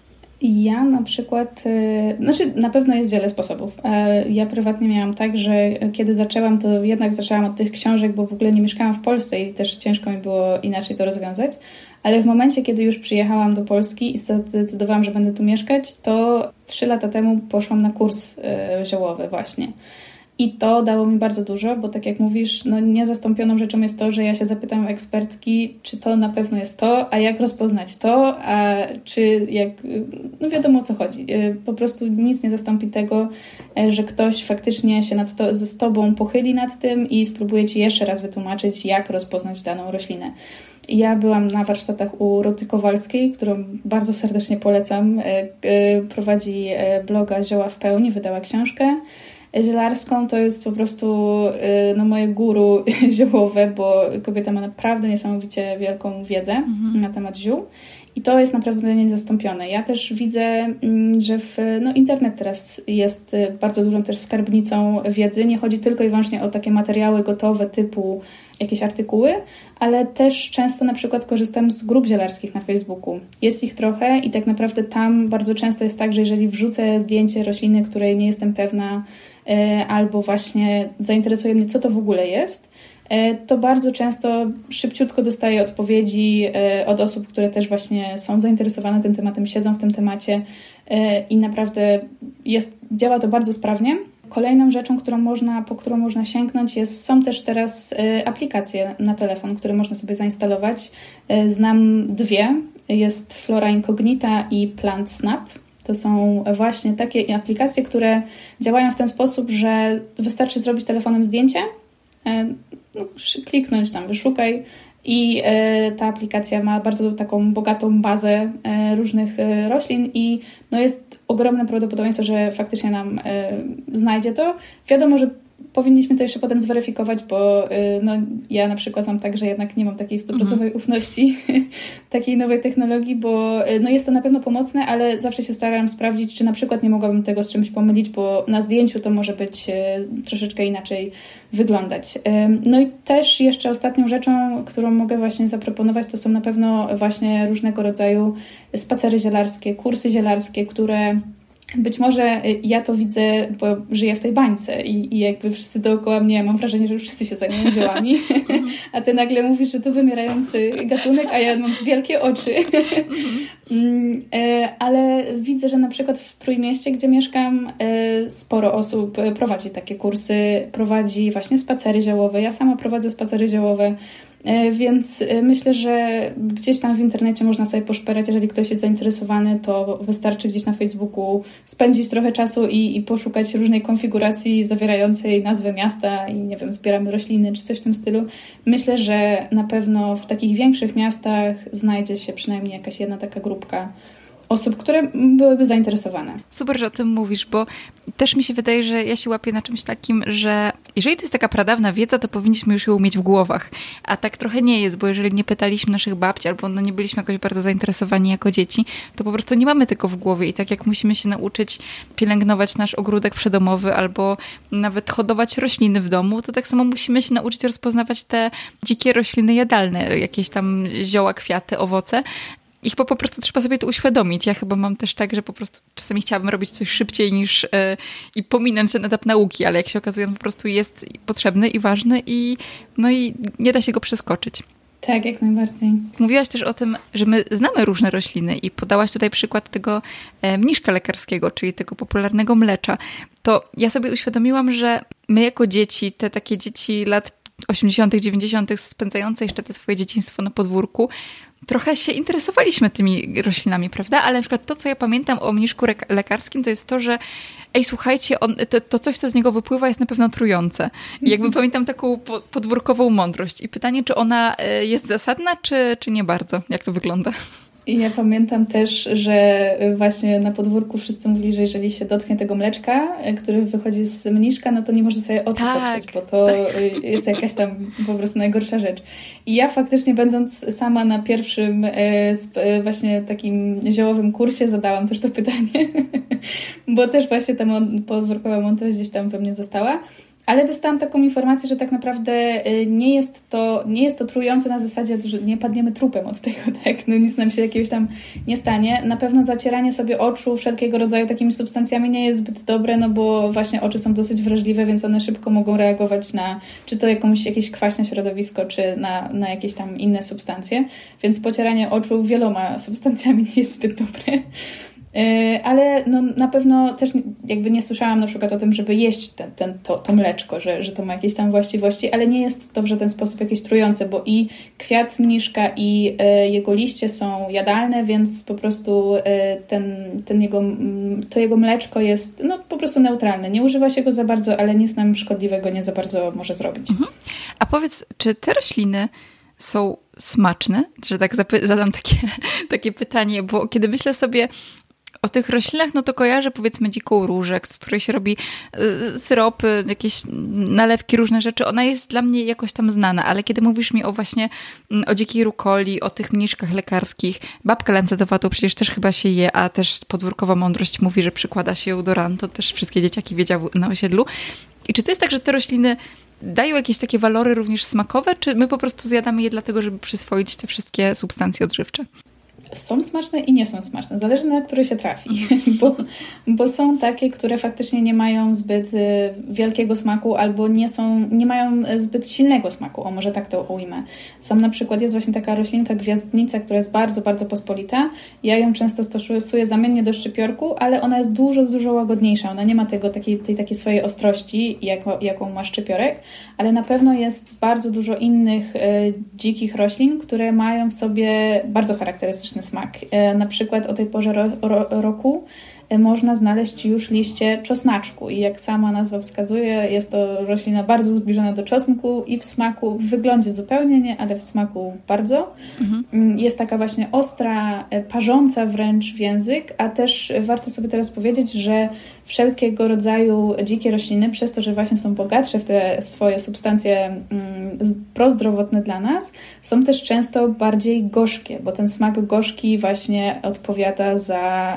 Ja na przykład, znaczy na pewno jest wiele sposobów. Ja prywatnie miałam tak, że kiedy zaczęłam, to jednak zaczęłam od tych książek, bo w ogóle nie mieszkałam w Polsce i też ciężko mi było inaczej to rozwiązać. Ale w momencie, kiedy już przyjechałam do Polski i zdecydowałam, że będę tu mieszkać, to trzy lata temu poszłam na kurs ziołowy właśnie. I to dało mi bardzo dużo, bo tak jak mówisz, no niezastąpioną rzeczą jest to, że ja się zapytam ekspertki, czy to na pewno jest to, a jak rozpoznać to, a czy jak, no wiadomo o co chodzi. Po prostu nic nie zastąpi tego, że ktoś faktycznie się nad to, z tobą pochyli nad tym i spróbuje ci jeszcze raz wytłumaczyć, jak rozpoznać daną roślinę. Ja byłam na warsztatach u Ruty Kowalskiej, którą bardzo serdecznie polecam. Prowadzi bloga Zioła w pełni, wydała książkę zielarską. To jest po prostu no, moje guru ziołowe, bo kobieta ma naprawdę niesamowicie wielką wiedzę mhm. na temat ziół. I to jest naprawdę niezastąpione. Ja też widzę, że w, no, internet teraz jest bardzo dużą też skarbnicą wiedzy. Nie chodzi tylko i wyłącznie o takie materiały gotowe typu jakieś artykuły, ale też często na przykład korzystam z grup zielarskich na Facebooku. Jest ich trochę i tak naprawdę tam bardzo często jest tak, że jeżeli wrzucę zdjęcie rośliny, której nie jestem pewna, albo właśnie zainteresuje mnie, co to w ogóle jest, to bardzo często szybciutko dostaję odpowiedzi od osób, które też właśnie są zainteresowane tym tematem, siedzą w tym temacie i naprawdę jest, działa to bardzo sprawnie. Kolejną rzeczą, którą można, po którą można sięgnąć jest, są też teraz aplikacje na telefon, które można sobie zainstalować. Znam dwie. Jest Flora Incognita i Plant Snap. To są właśnie takie aplikacje, które działają w ten sposób, że wystarczy zrobić telefonem zdjęcie, no, kliknąć tam, wyszukaj i ta aplikacja ma bardzo taką bogatą bazę różnych roślin i no jest ogromne prawdopodobieństwo, że faktycznie nam znajdzie to. Wiadomo, że powinniśmy to jeszcze potem zweryfikować, bo no, ja na przykład mam tak, że jednak nie mam takiej stuprocentowej mhm. ufności takiej nowej technologii, bo no, jest to na pewno pomocne, ale zawsze się staram sprawdzić, czy na przykład nie mogłabym tego z czymś pomylić, bo na zdjęciu to może być troszeczkę inaczej wyglądać. No i też jeszcze ostatnią rzeczą, którą mogę właśnie zaproponować, to są na pewno właśnie różnego rodzaju spacery zielarskie, kursy zielarskie, które być może ja to widzę, bo żyję w tej bańce i, i jakby wszyscy dookoła mnie, mam wrażenie, że wszyscy się zajmują ziołami, a ty nagle mówisz, że to wymierający gatunek, a ja mam wielkie oczy. Ale widzę, że na przykład w Trójmieście, gdzie mieszkam, sporo osób prowadzi takie kursy, prowadzi właśnie spacery ziołowe. Ja sama prowadzę spacery ziołowe. Więc myślę, że gdzieś tam w internecie można sobie poszperać, jeżeli ktoś jest zainteresowany, to wystarczy gdzieś na Facebooku spędzić trochę czasu i, i poszukać różnej konfiguracji zawierającej nazwę miasta i nie wiem, zbieramy rośliny czy coś w tym stylu. Myślę, że na pewno w takich większych miastach znajdzie się przynajmniej jakaś jedna taka grupka osób, które byłyby zainteresowane. Super, że o tym mówisz, bo też mi się wydaje, że ja się łapię na czymś takim, że jeżeli to jest taka pradawna wiedza, to powinniśmy już ją mieć w głowach. A tak trochę nie jest, bo jeżeli nie pytaliśmy naszych babci albo no nie byliśmy jakoś bardzo zainteresowani jako dzieci, to po prostu nie mamy tego w głowie. I tak jak musimy się nauczyć pielęgnować nasz ogródek przydomowy albo nawet hodować rośliny w domu, to tak samo musimy się nauczyć rozpoznawać te dzikie rośliny jadalne, jakieś tam zioła, kwiaty, owoce. I chyba po prostu trzeba sobie to uświadomić. Ja chyba mam też tak, że po prostu czasami chciałabym robić coś szybciej niż yy, i pominąć ten etap nauki, ale jak się okazuje, on po prostu jest potrzebny i ważny i no i nie da się go przeskoczyć. Tak, jak najbardziej. Mówiłaś też o tym, że my znamy różne rośliny i podałaś tutaj przykład tego mniszka lekarskiego, czyli tego popularnego mlecza. To ja sobie uświadomiłam, że my jako dzieci, te takie dzieci lat osiemdziesiątych, dziewięćdziesiątych spędzające jeszcze te swoje dzieciństwo na podwórku, trochę się interesowaliśmy tymi roślinami, prawda? Ale na przykład to, co ja pamiętam o mniszku lekarskim, to jest to, że ej, słuchajcie, on, to, to coś, co z niego wypływa, jest na pewno trujące. I jakby pamiętam taką po, podwórkową mądrość. I pytanie, czy ona jest zasadna, czy, czy nie bardzo? Jak to wygląda? I ja pamiętam też, że właśnie na podwórku wszyscy mówili, że jeżeli się dotknie tego mleczka, który wychodzi z mniszka, no to nie można sobie oczu tak, potrzeć, bo to tak. jest jakaś tam po prostu najgorsza rzecz. I ja faktycznie będąc sama na pierwszym właśnie takim ziołowym kursie zadałam też to pytanie, bo też właśnie ta podwórkowa mądrość gdzieś tam we mnie została. Ale dostałam taką informację, że tak naprawdę nie jest to, nie jest to trujące na zasadzie, że nie padniemy trupem od tego, tak? No nic nam się jakiegoś tam nie stanie. Na pewno zacieranie sobie oczu wszelkiego rodzaju takimi substancjami nie jest zbyt dobre, no bo właśnie oczy są dosyć wrażliwe, więc one szybko mogą reagować na czy to jakąś, jakieś kwaśne środowisko, czy na, na jakieś tam inne substancje. Więc pocieranie oczu wieloma substancjami nie jest zbyt dobre. Ale no, na pewno też jakby nie słyszałam na przykład o tym, żeby jeść ten, ten, to, to mleczko, że, że to ma jakieś tam właściwości, ale nie jest to w żaden sposób jakieś trujące, bo i kwiat mniszka i y, jego liście są jadalne, więc po prostu y, ten, ten jego, to jego mleczko jest no, po prostu neutralne. Nie używa się go za bardzo, ale nic nam szkodliwego nie za bardzo może zrobić. Mhm. A powiedz, czy te rośliny są smaczne? Że tak zapy- zadam takie, takie pytanie, bo kiedy myślę sobie o tych roślinach, no to kojarzę powiedzmy dziką różę, z której się robi y, syropy, jakieś nalewki, różne rzeczy. Ona jest dla mnie jakoś tam znana, ale kiedy mówisz mi o właśnie y, o dzikiej rukoli, o tych mniszkach lekarskich, babka lancetowa to przecież też chyba się je, a też podwórkowa mądrość mówi, że przykłada się ją do ran, to też wszystkie dzieciaki wiedziały na osiedlu. I czy to jest tak, że te rośliny dają jakieś takie walory również smakowe, czy my po prostu zjadamy je dlatego, żeby przyswoić te wszystkie substancje odżywcze? Są smaczne i nie są smaczne. Zależy, na które się trafi. bo, bo są takie, które faktycznie nie mają zbyt y, wielkiego smaku albo nie są, nie mają zbyt silnego smaku. O, może tak to ujmę. Są na przykład, jest właśnie taka roślinka gwiazdnica, która jest bardzo, bardzo pospolita. Ja ją często stosuję zamiennie do szczypiorku, ale ona jest dużo, dużo łagodniejsza. Ona nie ma tego, takiej, tej takiej swojej ostrości, jako, jaką ma szczypiorek, ale na pewno jest bardzo dużo innych y, dzikich roślin, które mają w sobie bardzo charakterystyczny smak. Na przykład o tej porze ro, ro, roku można znaleźć już liście czosnaczku i jak sama nazwa wskazuje, jest to roślina bardzo zbliżona do czosnku i w smaku, w wyglądzie zupełnie nie, ale w smaku bardzo. Mhm. Jest taka właśnie ostra, parząca wręcz w język, a też warto sobie teraz powiedzieć, że wszelkiego rodzaju dzikie rośliny, przez to, że właśnie są bogatsze w te swoje substancje mm, prozdrowotne dla nas, są też często bardziej gorzkie, bo ten smak gorzki właśnie odpowiada za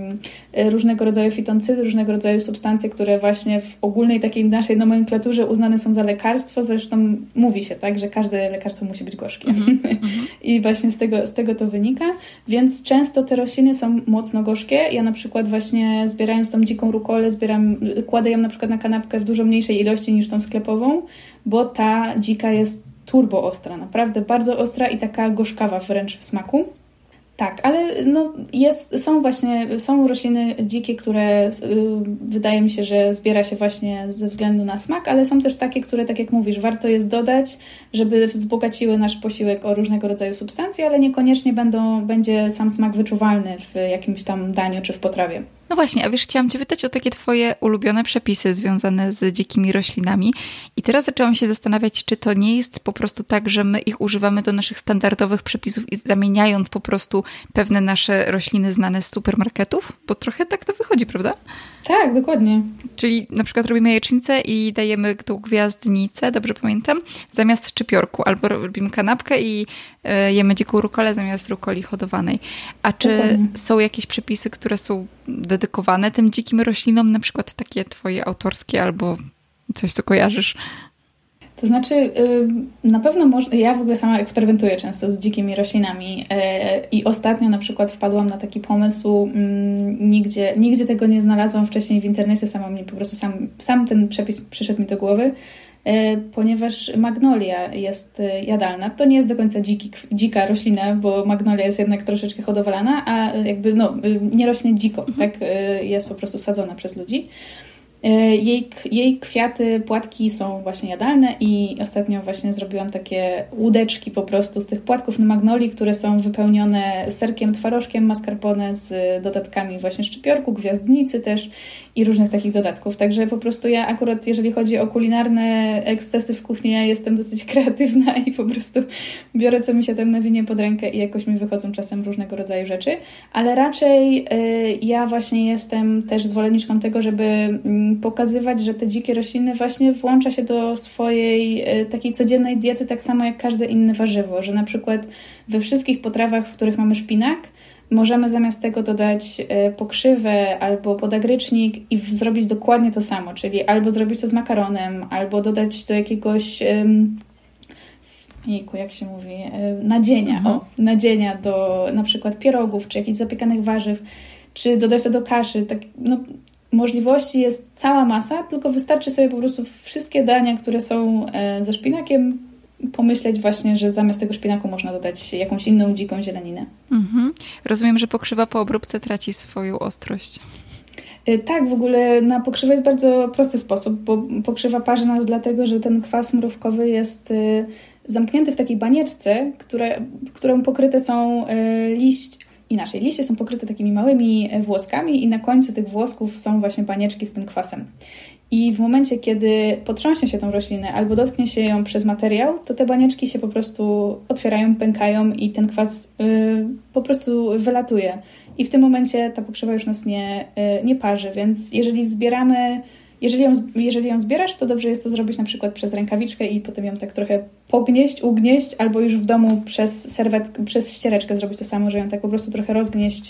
um, różnego rodzaju fitoncydy, różnego rodzaju substancje, które właśnie w ogólnej takiej naszej nomenklaturze uznane są za lekarstwo. Zresztą mówi się tak, że każde lekarstwo musi być gorzkie. Mm-hmm. I właśnie z tego, z tego to wynika. Więc często te rośliny są mocno gorzkie. Ja na przykład właśnie zbierając tą dziką rukolę, zbieram, kładę ją na przykład na kanapkę w dużo mniejszej ilości niż tą sklepową, bo ta dzika jest turbo ostra, naprawdę bardzo ostra i taka gorzkawa wręcz w smaku. Tak, ale no jest, są właśnie, są rośliny dzikie, które y, wydaje mi się, że zbiera się właśnie ze względu na smak, ale są też takie, które, tak jak mówisz, warto jest dodać, żeby wzbogaciły nasz posiłek o różnego rodzaju substancje, ale niekoniecznie będą, będzie sam smak wyczuwalny w jakimś tam daniu czy w potrawie. No właśnie, a wiesz, chciałam Cię pytać o takie Twoje ulubione przepisy związane z dzikimi roślinami i teraz zaczęłam się zastanawiać, czy to nie jest po prostu tak, że my ich używamy do naszych standardowych przepisów i zamieniając po prostu pewne nasze rośliny znane z supermarketów, bo trochę tak to wychodzi, prawda? Tak, dokładnie. Czyli na przykład robimy jajecznicę i dajemy tą gwiazdnicę, dobrze pamiętam, zamiast szczypiorku, albo robimy kanapkę i jemy dziką rukolę zamiast rukoli hodowanej. A czy dokładnie. Są jakieś przepisy, które są dedykowane tym dzikim roślinom, na przykład takie twoje autorskie albo coś, co kojarzysz? To znaczy, na pewno można, ja w ogóle sama eksperymentuję często z dzikimi roślinami i ostatnio na przykład wpadłam na taki pomysł, nigdzie, nigdzie tego nie znalazłam wcześniej w internecie, sama mnie po prostu sam, sam ten przepis przyszedł mi do głowy, ponieważ magnolia jest jadalna. To nie jest do końca dziki, dzika roślina, bo magnolia jest jednak troszeczkę hodowlana, a jakby no, nie rośnie dziko, mhm. tak? Jest po prostu sadzona przez ludzi. Jej, jej kwiaty, płatki są właśnie jadalne i ostatnio właśnie zrobiłam takie łódeczki po prostu z tych płatków na magnolii, które są wypełnione serkiem, twarożkiem, mascarpone z dodatkami właśnie szczypiorku, gwiazdnicy też i różnych takich dodatków. Także po prostu ja akurat, jeżeli chodzi o kulinarne ekscesy w kuchni, ja jestem dosyć kreatywna i po prostu biorę, co mi się tam nawinie pod rękę i jakoś mi wychodzą czasem różnego rodzaju rzeczy, ale raczej y, ja właśnie jestem też zwolenniczką tego, żeby y, pokazywać, że te dzikie rośliny właśnie włącza się do swojej y, takiej codziennej diety tak samo jak każde inne warzywo, że na przykład we wszystkich potrawach, w których mamy szpinak, możemy zamiast tego dodać y, pokrzywę albo podagrycznik i w, zrobić dokładnie to samo, czyli albo zrobić to z makaronem, albo dodać do jakiegoś y, jejku, jak się mówi, y, nadzienia, mhm. o, nadzienia do na przykład pierogów, czy jakichś zapiekanych warzyw, czy dodać to do kaszy, tak, no, możliwości jest cała masa, tylko wystarczy sobie po prostu wszystkie dania, które są ze szpinakiem, pomyśleć właśnie, że zamiast tego szpinaku można dodać jakąś inną dziką zieleninę. Mhm. Rozumiem, że pokrzywa po obróbce traci swoją ostrość. Tak, w ogóle na pokrzywę jest bardzo prosty sposób, bo pokrzywa parzy nas dlatego, że ten kwas mrówkowy jest zamknięty w takiej banieczce, które, którą pokryte są liść Inaczej, liście są pokryte takimi małymi włoskami i na końcu tych włosków są właśnie banieczki z tym kwasem. I w momencie, kiedy potrząśnie się tą roślinę albo dotknie się ją przez materiał, to te banieczki się po prostu otwierają, pękają i ten kwas yy, po prostu wylatuje. I w tym momencie ta pokrzywa już nas nie, yy, nie parzy, więc jeżeli zbieramy Jeżeli ją, jeżeli ją zbierasz, to dobrze jest to zrobić na przykład przez rękawiczkę i potem ją tak trochę pognieść, ugnieść, albo już w domu przez serwetkę, przez ściereczkę zrobić to samo, że ją tak po prostu trochę rozgnieść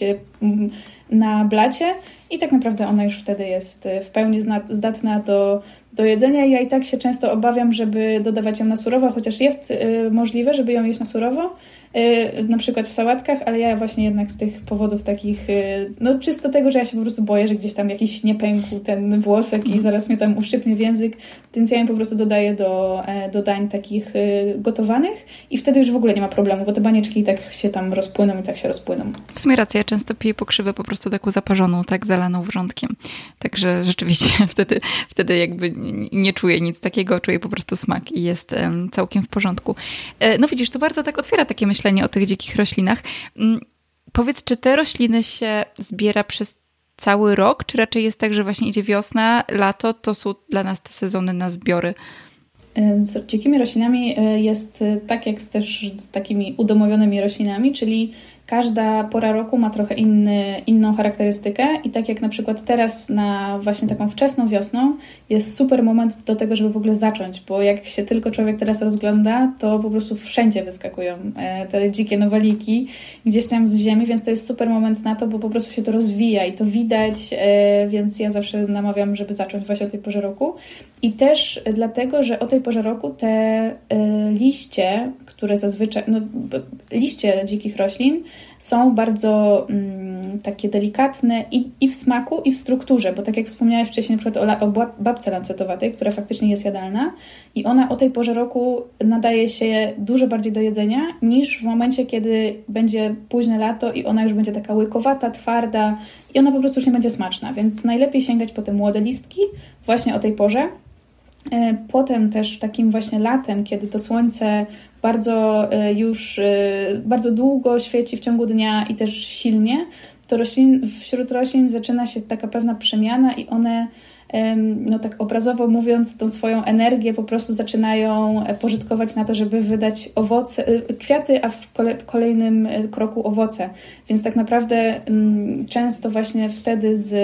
na blacie i tak naprawdę ona już wtedy jest w pełni zdatna do, do jedzenia. Ja i tak się często obawiam, żeby dodawać ją na surowo, chociaż jest y, możliwe, żeby ją jeść na surowo, y, na przykład w sałatkach, ale ja właśnie jednak z tych powodów takich, y, no czysto tego, że ja się po prostu boję, że gdzieś tam jakiś nie pękł ten włosek i zaraz mnie tam uszczypnie w język, więc ja ją po prostu dodaję do, do dań takich y, gotowanych i wtedy już w ogóle nie ma problemu, bo te banieczki i tak się tam rozpłyną i tak się rozpłyną. W sumie racja, ja często piję pokrzywę po prostu taką zaparzoną, tak zalaną wrzątkiem. Także rzeczywiście wtedy, wtedy jakby nie czuję nic takiego, czuję po prostu smak i jest um, całkiem w porządku. E, no widzisz, to bardzo tak otwiera takie myślenie o tych dzikich roślinach. Um, powiedz, czy te rośliny się zbiera przez cały rok, czy raczej jest tak, że właśnie idzie wiosna, lato, to są dla nas te sezony na zbiory? Z dzikimi roślinami jest tak jak też z takimi udomowionymi roślinami, czyli każda pora roku ma trochę inny, inną charakterystykę i tak jak na przykład teraz na właśnie taką wczesną wiosną jest super moment do tego, żeby w ogóle zacząć, bo jak się tylko człowiek teraz rozgląda, to po prostu wszędzie wyskakują te dzikie nowaliki gdzieś tam z ziemi, więc to jest super moment na to, bo po prostu się to rozwija i to widać, więc ja zawsze namawiam, żeby zacząć właśnie o tej porze roku i też dlatego, że o tej porze roku te liście, które zazwyczaj, no liście dzikich roślin są bardzo mm, takie delikatne i, i w smaku, i w strukturze, bo tak jak wspomniałeś wcześniej na przykład o, la, o babce lancetowatej, która faktycznie jest jadalna i ona o tej porze roku nadaje się dużo bardziej do jedzenia niż w momencie, kiedy będzie późne lato i ona już będzie taka łykowata, twarda i ona po prostu już nie będzie smaczna, więc najlepiej sięgać po te młode listki właśnie o tej porze. Potem też takim właśnie latem, kiedy to słońce bardzo już bardzo długo świeci w ciągu dnia i też silnie, to roślin, wśród roślin zaczyna się taka pewna przemiana i one, no tak obrazowo mówiąc, tą swoją energię po prostu zaczynają pożytkować na to, żeby wydać owoce, kwiaty, a w kolejnym kroku owoce. Więc tak naprawdę często właśnie wtedy z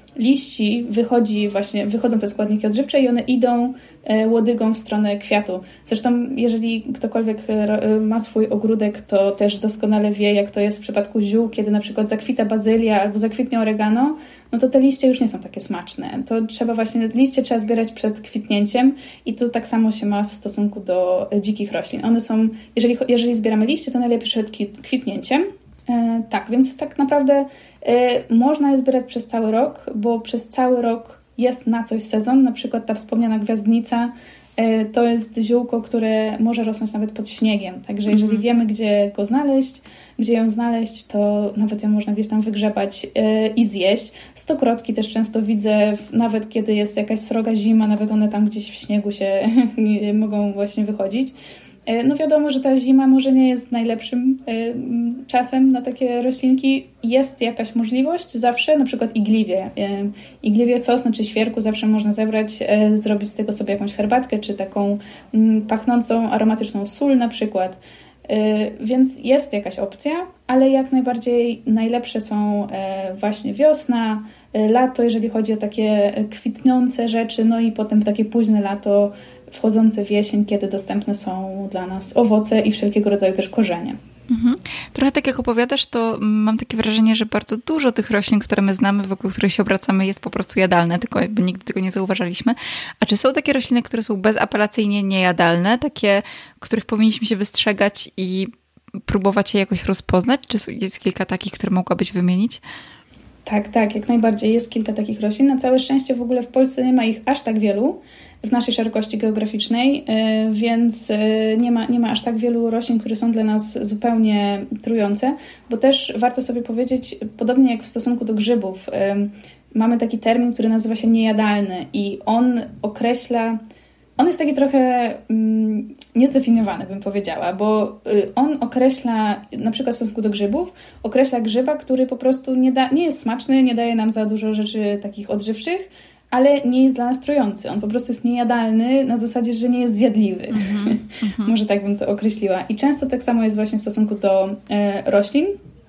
liści wychodzi właśnie, wychodzą te składniki odżywcze i one idą łodygą w stronę kwiatu. Zresztą jeżeli ktokolwiek ma swój ogródek, to też doskonale wie, jak to jest w przypadku ziół, kiedy na przykład zakwita bazylia albo zakwitnie oregano, no to te liście już nie są takie smaczne. To trzeba właśnie, liście trzeba zbierać przed kwitnięciem i to tak samo się ma w stosunku do dzikich roślin. One są, jeżeli, jeżeli zbieramy liście, to najlepiej przed kwitnięciem. E, tak, więc tak naprawdę e, można je zbierać przez cały rok, bo przez cały rok jest na coś sezon. Na przykład ta wspomniana gwiazdnica e, to jest ziółko, które może rosnąć nawet pod śniegiem. Także jeżeli mm-hmm. wiemy, gdzie go znaleźć, gdzie ją znaleźć, to nawet ją można gdzieś tam wygrzebać e, i zjeść. Stokrotki też często widzę, nawet kiedy jest jakaś sroga zima, nawet one tam gdzieś w śniegu się mogą właśnie wychodzić. No wiadomo, że ta zima może nie jest najlepszym y, czasem na takie roślinki. Jest jakaś możliwość zawsze, na przykład igliwie. Y, igliwie sosny czy świerku zawsze można zebrać, y, zrobić z tego sobie jakąś herbatkę, czy taką y, pachnącą, aromatyczną sól na przykład. Y, więc jest jakaś opcja, ale jak najbardziej najlepsze są y, właśnie wiosna, y, lato, jeżeli chodzi o takie kwitnące rzeczy, no i potem takie późne lato, wchodzące w jesień, kiedy dostępne są dla nas owoce i wszelkiego rodzaju też korzenie. Mhm. Trochę tak jak opowiadasz, to mam takie wrażenie, że bardzo dużo tych roślin, które my znamy, wokół których się obracamy, jest po prostu jadalne, tylko jakby nigdy tego nie zauważaliśmy. A czy są takie rośliny, które są bezapelacyjnie niejadalne, takie, których powinniśmy się wystrzegać i próbować je jakoś rozpoznać? Czy jest kilka takich, które mogłabyś wymienić? Tak, tak, jak najbardziej. Jest kilka takich roślin. Na całe szczęście w ogóle w Polsce nie ma ich aż tak wielu w naszej szerokości geograficznej, więc nie ma, nie ma aż tak wielu roślin, które są dla nas zupełnie trujące, bo też warto sobie powiedzieć, podobnie jak w stosunku do grzybów, mamy taki termin, który nazywa się niejadalny i on określa, on jest taki trochę mm, niezdefiniowany, bym powiedziała, bo on określa, na przykład w stosunku do grzybów, określa grzyba, który po prostu nie, da, nie jest smaczny, nie daje nam za dużo rzeczy takich odżywczych, ale nie jest dla nas trujący. On po prostu jest niejadalny na zasadzie, że nie jest zjadliwy. Mm-hmm, mm-hmm. Może tak bym to określiła. I często tak samo jest właśnie w stosunku do e, roślin,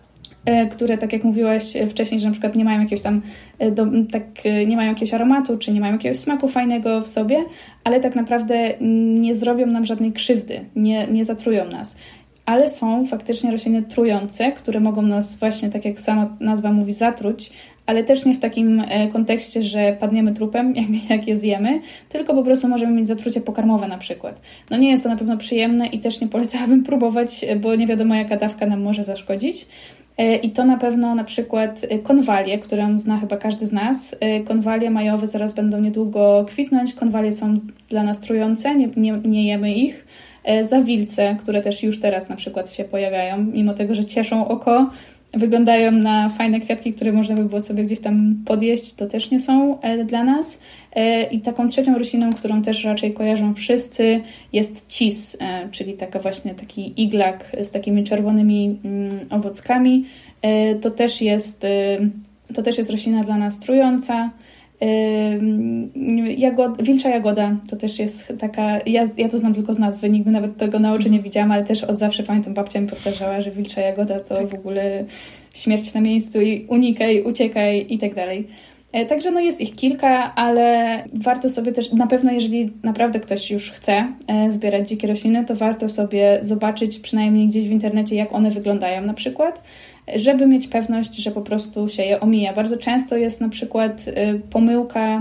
e, które, tak jak mówiłaś wcześniej, że na przykład nie mają jakiegoś tam, e, do, tak, e, nie mają jakiegoś aromatu, czy nie mają jakiegoś smaku fajnego w sobie, ale tak naprawdę nie zrobią nam żadnej krzywdy, nie, nie zatrują nas. Ale są faktycznie rośliny trujące, które mogą nas właśnie, tak jak sama nazwa mówi, zatruć, ale też nie w takim kontekście, że padniemy trupem, jak, jak je zjemy, tylko po prostu możemy mieć zatrucie pokarmowe na przykład. No nie jest to na pewno przyjemne i też nie polecałabym próbować, bo nie wiadomo, jaka dawka nam może zaszkodzić. I to na pewno na przykład konwalie, którą zna chyba każdy z nas. Konwalie majowe zaraz będą niedługo kwitnąć. Konwalie są dla nas trujące, nie, nie, nie jemy ich. Zawilce, które też już teraz na przykład się pojawiają, mimo tego, że cieszą oko, wyglądają na fajne kwiatki, które można by było sobie gdzieś tam podjeść, to też nie są dla nas. I taką trzecią rośliną, którą też raczej kojarzą wszyscy, jest cis, czyli taka właśnie taki iglak z takimi czerwonymi owockami. To też jest, to też jest roślina dla nas trująca. Jagod, wilcza jagoda to też jest taka, ja, ja to znam tylko z nazwy, nigdy nawet tego na oczy nie widziałam, ale też od zawsze pamiętam, babcia mi powtarzała, że wilcza jagoda to w ogóle śmierć na miejscu i unikaj, uciekaj i tak dalej. Także no jest ich kilka, ale warto sobie też, na pewno jeżeli naprawdę ktoś już chce zbierać dzikie rośliny, to warto sobie zobaczyć przynajmniej gdzieś w internecie, jak one wyglądają na przykład, żeby mieć pewność, że po prostu się je omija. Bardzo często jest na przykład pomyłka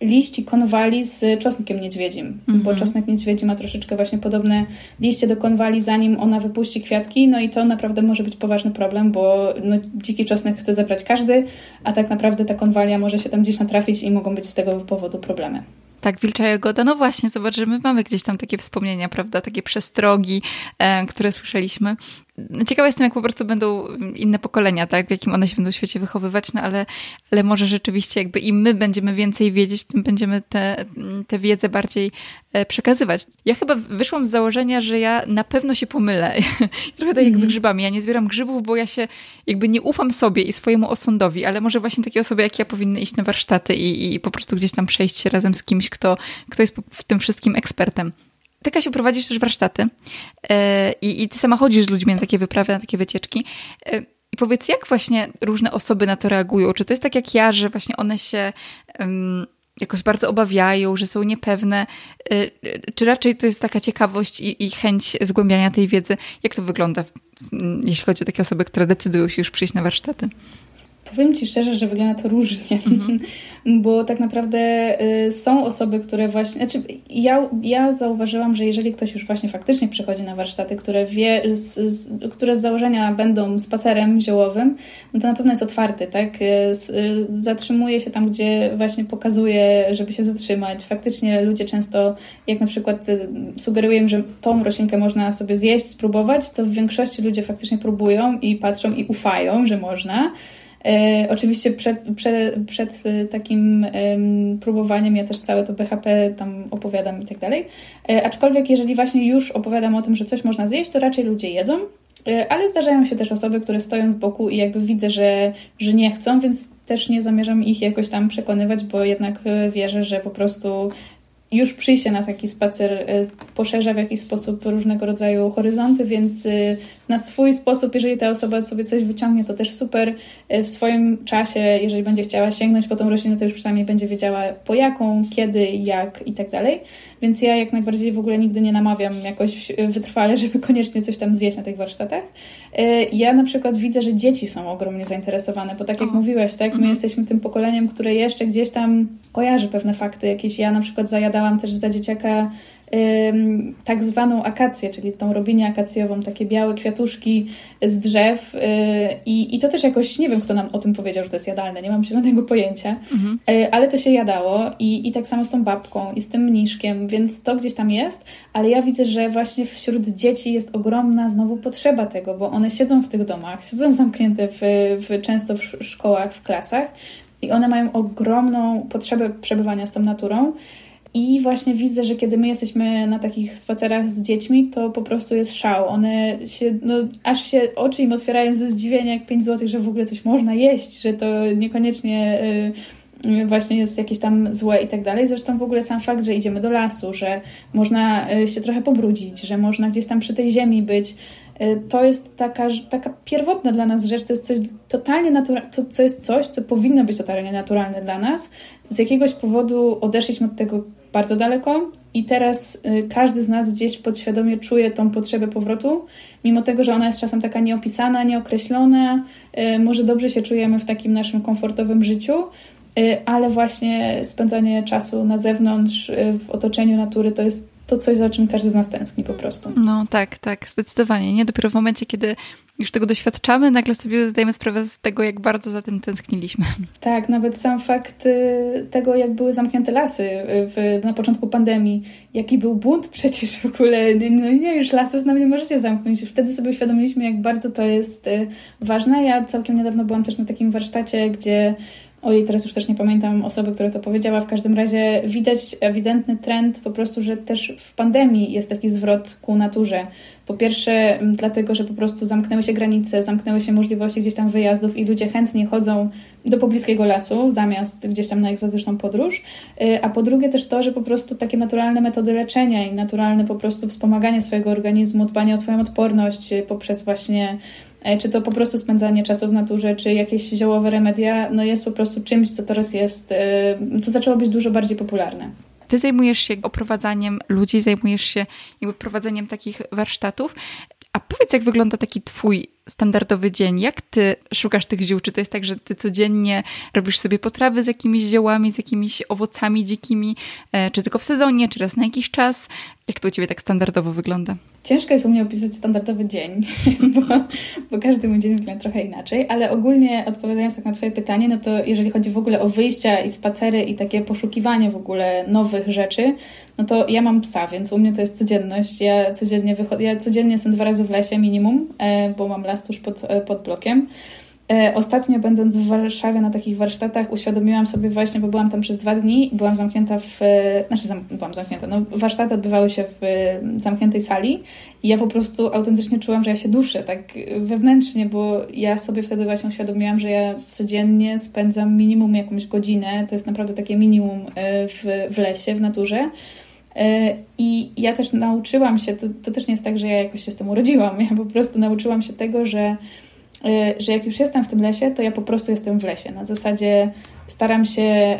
liści konwali z czosnkiem niedźwiedzim, mm-hmm. bo czosnek niedźwiedzi ma troszeczkę właśnie podobne liście do konwali, zanim ona wypuści kwiatki, no i to naprawdę może być poważny problem, bo no, dziki czosnek chce zebrać każdy, a tak naprawdę ta konwalia może się tam gdzieś natrafić i mogą być z tego powodu problemy. Tak, wilcza jagoda. No właśnie, zobacz, że my mamy gdzieś tam takie wspomnienia, prawda, takie przestrogi, e, które słyszeliśmy. Ciekawa jestem, jak po prostu będą inne pokolenia, tak, w jakim one się będą w świecie wychowywać, no ale, ale może rzeczywiście jakby im my będziemy więcej wiedzieć, tym będziemy tę te, te wiedzę bardziej przekazywać. Ja chyba wyszłam z założenia, że ja na pewno się pomylę. Trochę tak jak z grzybami. Ja nie zbieram grzybów, bo ja się jakby nie ufam sobie i swojemu osądowi, ale może właśnie takie osoby jak ja powinny iść na warsztaty i, i po prostu gdzieś tam przejść się razem z kimś, kto, kto jest w tym wszystkim ekspertem. Ty, Kasiu, prowadzisz też warsztaty yy, i ty sama chodzisz z ludźmi na takie wyprawy, na takie wycieczki. Yy, I powiedz, jak właśnie różne osoby na to reagują? Czy to jest tak jak ja, że właśnie one się yy, jakoś bardzo obawiają, że są niepewne? Yy, czy raczej to jest taka ciekawość i, i chęć zgłębiania tej wiedzy? Jak to wygląda, yy, jeśli chodzi o takie osoby, które decydują się już przyjść na warsztaty? Powiem Ci szczerze, że wygląda to różnie, mm-hmm. bo tak naprawdę y, są osoby, które właśnie... Znaczy ja, ja zauważyłam, że jeżeli ktoś już właśnie faktycznie przychodzi na warsztaty, które wie, z, z, które z założenia będą spacerem ziołowym, no to na pewno jest otwarty, tak? Y, y, zatrzymuje się tam, gdzie właśnie pokazuje, żeby się zatrzymać. Faktycznie ludzie często, jak na przykład y, sugeruję im, że tą roślinkę można sobie zjeść, spróbować, to w większości ludzie faktycznie próbują i patrzą i ufają, że można. E, oczywiście przed, przed, przed takim um, próbowaniem ja też całe to B H P tam opowiadam i tak dalej. E, aczkolwiek jeżeli właśnie już opowiadam o tym, że coś można zjeść, to raczej ludzie jedzą, e, ale zdarzają się też osoby, które stoją z boku i jakby widzę, że, że nie chcą, więc też nie zamierzam ich jakoś tam przekonywać, bo jednak wierzę, że po prostu już przyjście na taki spacer poszerza w jakiś sposób różnego rodzaju horyzonty, więc na swój sposób, jeżeli ta osoba sobie coś wyciągnie, to też super. W swoim czasie, jeżeli będzie chciała sięgnąć po tą roślinę, to już przynajmniej będzie wiedziała po jaką, kiedy, jak i tak dalej. Więc ja jak najbardziej w ogóle nigdy nie namawiam jakoś wytrwale, żeby koniecznie coś tam zjeść na tych warsztatach. Ja na przykład widzę, że dzieci są ogromnie zainteresowane, bo tak jak o. mówiłaś, tak, my mhm. jesteśmy tym pokoleniem, które jeszcze gdzieś tam kojarzy pewne fakty jakieś. Ja na przykład zajadałam też za dzieciaka ym, tak zwaną akację, czyli tą robinię akacjową, takie białe kwiatuszki z drzew yy, i, i to też jakoś, nie wiem kto nam o tym powiedział, że to jest jadalne, nie mam zielonego pojęcia, mhm. yy, ale to się jadało i, i tak samo z tą babką i z tym mniszkiem, więc to gdzieś tam jest, ale ja widzę, że właśnie wśród dzieci jest ogromna znowu potrzeba tego, bo one siedzą w tych domach, siedzą zamknięte w, w, często w szkołach, w klasach i one mają ogromną potrzebę przebywania z tą naturą. I właśnie widzę, że kiedy my jesteśmy na takich spacerach z dziećmi, to po prostu jest szał. One się, no aż się oczy im otwierają ze zdziwienia jak pięć złotych, że w ogóle coś można jeść, że to niekoniecznie y, właśnie jest jakieś tam złe i tak dalej. Zresztą w ogóle sam fakt, że idziemy do lasu, że można się trochę pobrudzić, że można gdzieś tam przy tej ziemi być, to jest taka, taka pierwotna dla nas rzecz, to jest coś totalnie naturalne, to, to jest coś, co powinno być totalnie naturalne dla nas. Z jakiegoś powodu odeszliśmy od tego bardzo daleko i teraz y, każdy z nas gdzieś podświadomie czuje tą potrzebę powrotu, mimo tego, że ona jest czasem taka nieopisana, nieokreślona, y, może dobrze się czujemy w takim naszym komfortowym życiu, y, ale właśnie spędzanie czasu na zewnątrz, y, w otoczeniu natury to jest to coś, za czym każdy z nas tęskni po prostu. No tak, tak, zdecydowanie. Nie dopiero w momencie, kiedy już tego doświadczamy, nagle sobie zdajemy sprawę z tego, jak bardzo za tym tęskniliśmy. Tak, nawet sam fakt tego, jak były zamknięte lasy w, na początku pandemii, jaki był bunt przecież w ogóle, no nie, już lasów nam nie możecie zamknąć. Wtedy sobie uświadomiliśmy, jak bardzo to jest ważne. Ja całkiem niedawno byłam też na takim warsztacie, gdzie ojej, teraz już też nie pamiętam osoby, która to powiedziała. W każdym razie widać ewidentny trend po prostu, że też w pandemii jest taki zwrot ku naturze. Po pierwsze dlatego, że po prostu zamknęły się granice, zamknęły się możliwości gdzieś tam wyjazdów i ludzie chętnie chodzą do pobliskiego lasu zamiast gdzieś tam na egzotyczną podróż. A po drugie też to, że po prostu takie naturalne metody leczenia i naturalne po prostu wspomaganie swojego organizmu, dbanie o swoją odporność poprzez właśnie czy to po prostu spędzanie czasu w naturze, czy jakieś ziołowe remedia, no jest po prostu czymś, co teraz jest, co zaczęło być dużo bardziej popularne. Ty zajmujesz się oprowadzaniem ludzi, zajmujesz się jakby prowadzeniem takich warsztatów, a powiedz, jak wygląda taki twój standardowy dzień? Jak ty szukasz tych ziół? Czy to jest tak, że ty codziennie robisz sobie potrawy z jakimiś ziołami, z jakimiś owocami dzikimi? Czy tylko w sezonie, czy raz na jakiś czas? Jak to u ciebie tak standardowo wygląda? Ciężko jest u mnie opisać standardowy dzień, bo, bo każdy mój dzień wygląda trochę inaczej, ale ogólnie odpowiadając tak na twoje pytanie, no to jeżeli chodzi w ogóle o wyjścia i spacery i takie poszukiwanie w ogóle nowych rzeczy, no to ja mam psa, więc u mnie to jest codzienność. Ja codziennie wychodzę, ja codziennie jestem dwa razy w lesie minimum, bo mam las tuż pod, pod blokiem. Ostatnio będąc w Warszawie na takich warsztatach uświadomiłam sobie właśnie, bo byłam tam przez dwa dni i byłam zamknięta w... Znaczy zam, byłam zamknięta, no warsztaty odbywały się w zamkniętej sali i ja po prostu autentycznie czułam, że ja się duszę tak wewnętrznie, bo ja sobie wtedy właśnie uświadomiłam, że ja codziennie spędzam minimum jakąś godzinę, to jest naprawdę takie minimum w, w lesie, w naturze. I ja też nauczyłam się, to, to też nie jest tak, że ja jakoś się z tym urodziłam, ja po prostu nauczyłam się tego, że że jak już jestem w tym lesie, to ja po prostu jestem w lesie. Na zasadzie staram się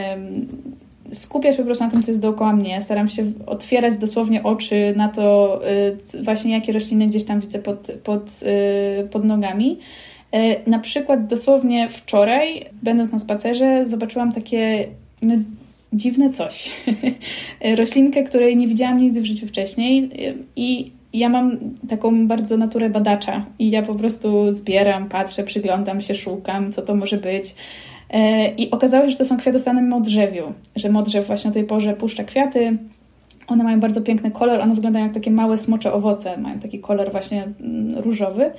skupiać po prostu na tym, co jest dookoła mnie. Staram się otwierać dosłownie oczy na to właśnie, jakie rośliny gdzieś tam widzę pod, pod, pod nogami. Na przykład dosłownie wczoraj, będąc na spacerze, zobaczyłam takie no, dziwne coś. Roślinkę, której nie widziałam nigdy w życiu wcześniej i ja mam taką bardzo naturę badacza i ja po prostu zbieram, patrzę, przyglądam się, szukam, co to może być. I okazało się, że to są kwiatostany modrzewiu, że modrzew właśnie o tej porze puszcza kwiaty. One mają bardzo piękny kolor, one wyglądają jak takie małe smocze owoce, mają taki kolor właśnie różowy.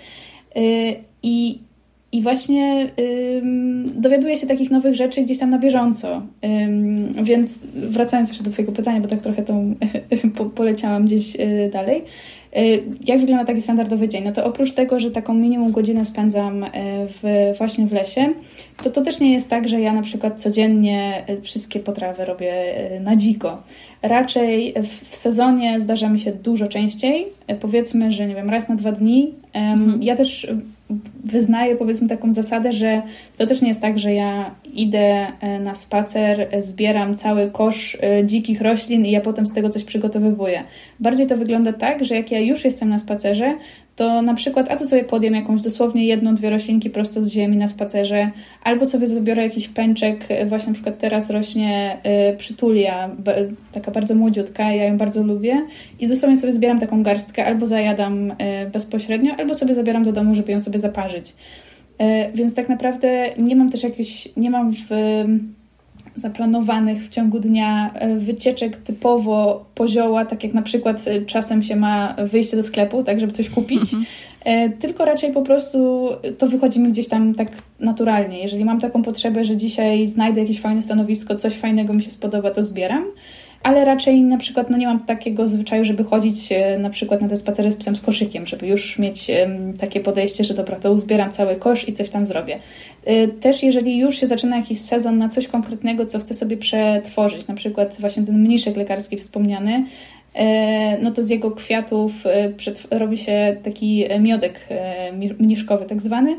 I I właśnie ym, dowiaduję się takich nowych rzeczy gdzieś tam na bieżąco. Ym, więc wracając jeszcze do twojego pytania, bo tak trochę tą po, poleciałam gdzieś y, dalej. Y, jak wygląda taki standardowy dzień? No to oprócz tego, że taką minimum godzinę spędzam y, w, właśnie w lesie, to to też nie jest tak, że ja na przykład codziennie y, wszystkie potrawy robię y, na dziko. Raczej w, w sezonie zdarza mi się dużo częściej. Y, powiedzmy, że nie wiem, raz na dwa dni. Y, mm. Ja też wyznaję, powiedzmy, taką zasadę, że to też nie jest tak, że ja idę na spacer, zbieram cały kosz dzikich roślin i ja potem z tego coś przygotowywuję. Bardziej to wygląda tak, że jak ja już jestem na spacerze, to na przykład, a tu sobie podjem jakąś dosłownie jedną, dwie roślinki prosto z ziemi na spacerze, albo sobie zabiorę jakiś pęczek, właśnie na przykład teraz rośnie przytulia, taka bardzo młodziutka, ja ją bardzo lubię i dosłownie sobie zbieram taką garstkę, albo zajadam bezpośrednio, albo sobie zabieram do domu, żeby ją sobie zaparzyć. Więc tak naprawdę nie mam też jakichś, nie mam w zaplanowanych w ciągu dnia wycieczek typowo po zioła, tak jak na przykład czasem się ma wyjście do sklepu, tak, żeby coś kupić, mm-hmm. tylko raczej po prostu to wychodzi mi gdzieś tam tak naturalnie. Jeżeli mam taką potrzebę, że dzisiaj znajdę jakieś fajne stanowisko, coś fajnego mi się spodoba, to zbieram. Ale raczej na przykład no nie mam takiego zwyczaju, żeby chodzić na przykład na te spacery z psem z koszykiem, żeby już mieć um, takie podejście, że dobra, to uzbieram cały kosz i coś tam zrobię. Y, też jeżeli już się zaczyna jakiś sezon na coś konkretnego, co chcę sobie przetworzyć, na przykład właśnie ten mniszek lekarski wspomniany, y, no to z jego kwiatów y, przed, robi się taki miodek y, mniszkowy tak zwany.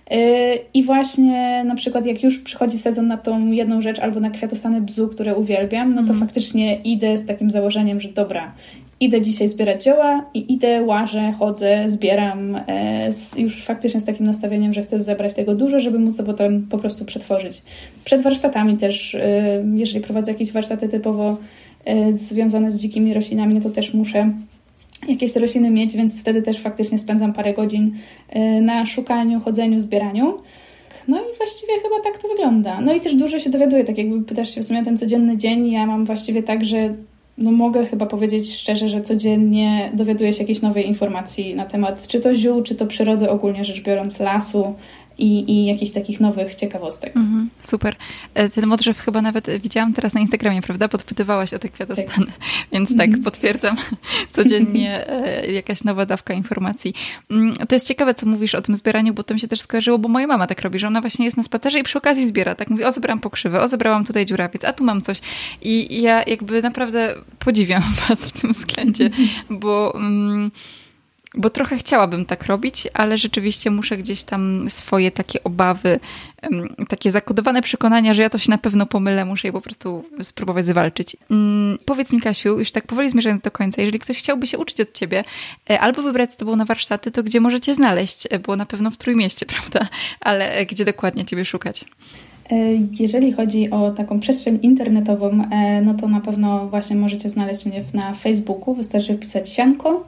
I właśnie na przykład jak już przychodzi sezon na tą jedną rzecz albo na kwiatostany bzu, które uwielbiam, no to mm. faktycznie idę z takim założeniem, że dobra, idę dzisiaj zbierać zioła i idę, łażę, chodzę, zbieram e, z, już faktycznie z takim nastawieniem, że chcę zebrać tego dużo, żeby móc to potem po prostu przetworzyć. Przed warsztatami też, e, jeżeli prowadzę jakieś warsztaty typowo e, związane z dzikimi roślinami, no to też muszę jakieś rośliny mieć, więc wtedy też faktycznie spędzam parę godzin na szukaniu, chodzeniu, zbieraniu. No i właściwie chyba tak to wygląda. No i też dużo się dowiaduję, tak jakby pytasz się w sumie o ten codzienny dzień. Ja mam właściwie tak, że no mogę chyba powiedzieć szczerze, że codziennie dowiaduję się jakiejś nowej informacji na temat czy to ziół, czy to przyrody ogólnie rzecz biorąc, lasu i, i jakichś takich nowych ciekawostek. Mm-hmm, super. Ten modrzew chyba nawet widziałam teraz na Instagramie, prawda? Podpytywałaś o te kwiatostany, tak. Więc tak, mm-hmm. potwierdzam codziennie jakaś nowa dawka informacji. To jest ciekawe, co mówisz o tym zbieraniu, bo to mi się też skojarzyło, bo moja mama tak robi, że ona właśnie jest na spacerze i przy okazji zbiera. Tak mówi, o zebrałam pokrzywę, o zebrałam tutaj dziurawiec, a tu mam coś. I ja jakby naprawdę podziwiam was w tym względzie, bo... Mm, bo trochę chciałabym tak robić, ale rzeczywiście muszę gdzieś tam swoje takie obawy, takie zakodowane przekonania, że ja to się na pewno pomylę, muszę je po prostu spróbować zwalczyć. Powiedz mi, Kasiu, już tak powoli zmierzając do końca, jeżeli ktoś chciałby się uczyć od ciebie albo wybrać z tobą na warsztaty, to gdzie możecie znaleźć? Bo na pewno w Trójmieście, prawda? Ale gdzie dokładnie ciebie szukać? Jeżeli chodzi o taką przestrzeń internetową, no to na pewno właśnie możecie znaleźć mnie na Facebooku, wystarczy wpisać Sianko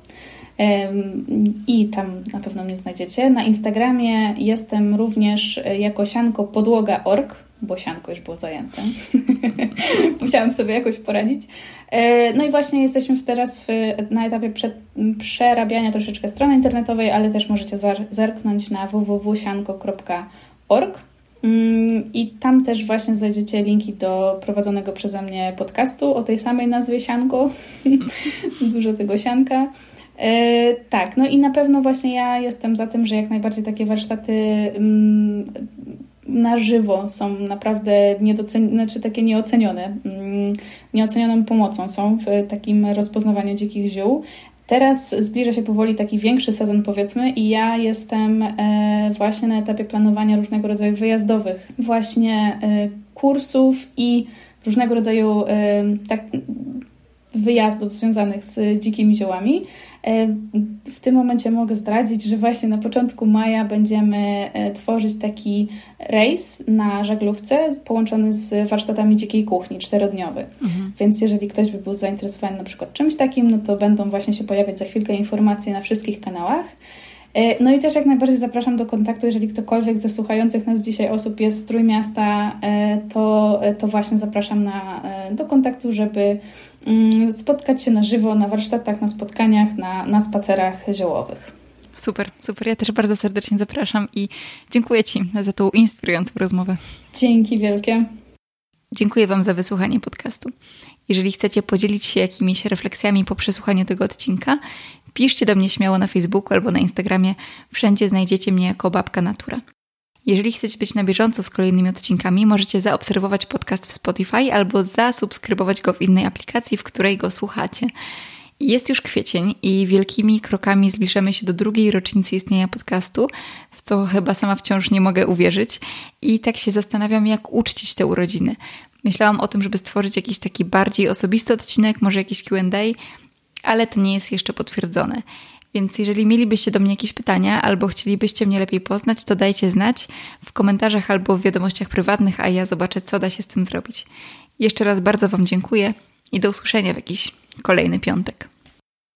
i tam na pewno mnie znajdziecie. Na Instagramie jestem również jako sianko podłoga kropka org, bo sianko już było zajęte. Musiałam sobie jakoś poradzić. No i właśnie jesteśmy teraz w, na etapie przed, przerabiania troszeczkę strony internetowej, ale też możecie zerknąć na w w w kropka sianko kropka org. I tam też właśnie znajdziecie linki do prowadzonego przeze mnie podcastu o tej samej nazwie Sianko. Dużo tego sianka. E, tak, no i na pewno właśnie ja jestem za tym, że jak najbardziej takie warsztaty mm, na żywo są naprawdę niedocen- znaczy takie nieocenione. Mm, nieocenioną pomocą są w takim rozpoznawaniu dzikich ziół. Teraz zbliża się powoli taki większy sezon, powiedzmy, i ja jestem e, właśnie na etapie planowania różnego rodzaju wyjazdowych właśnie e, kursów i różnego rodzaju e, tak, wyjazdów związanych z dzikimi ziołami. E, w tym momencie mogę zdradzić, że właśnie na początku maja będziemy e, tworzyć taki rejs na żaglówce połączony z warsztatami dzikiej kuchni, czterodniowy. Mhm. Więc jeżeli ktoś by był zainteresowany na przykład czymś takim, no to będą właśnie się pojawiać za chwilkę informacje na wszystkich kanałach. E, no i też jak najbardziej zapraszam do kontaktu, jeżeli ktokolwiek ze słuchających nas dzisiaj osób jest z Trójmiasta, e, to, to właśnie zapraszam na, e, do kontaktu, żeby spotkać się na żywo, na warsztatach, na spotkaniach, na, na spacerach ziołowych. Super, super. Ja też bardzo serdecznie zapraszam i dziękuję Ci za tą inspirującą rozmowę. Dzięki wielkie. Dziękuję Wam za wysłuchanie podcastu. Jeżeli chcecie podzielić się jakimiś refleksjami po przesłuchaniu tego odcinka, piszcie do mnie śmiało na Facebooku albo na Instagramie. Wszędzie znajdziecie mnie jako Babka Natura. Jeżeli chcecie być na bieżąco z kolejnymi odcinkami, możecie zaobserwować podcast w Spotify albo zasubskrybować go w innej aplikacji, w której go słuchacie. Jest już kwiecień i wielkimi krokami zbliżamy się do drugiej rocznicy istnienia podcastu, w co chyba sama wciąż nie mogę uwierzyć. I tak się zastanawiam, jak uczcić te urodziny. Myślałam o tym, żeby stworzyć jakiś taki bardziej osobisty odcinek, może jakiś Q and A, ale to nie jest jeszcze potwierdzone. Więc jeżeli mielibyście do mnie jakieś pytania albo chcielibyście mnie lepiej poznać, to dajcie znać w komentarzach albo w wiadomościach prywatnych, a ja zobaczę, co da się z tym zrobić. Jeszcze raz bardzo Wam dziękuję i do usłyszenia w jakiś kolejny piątek.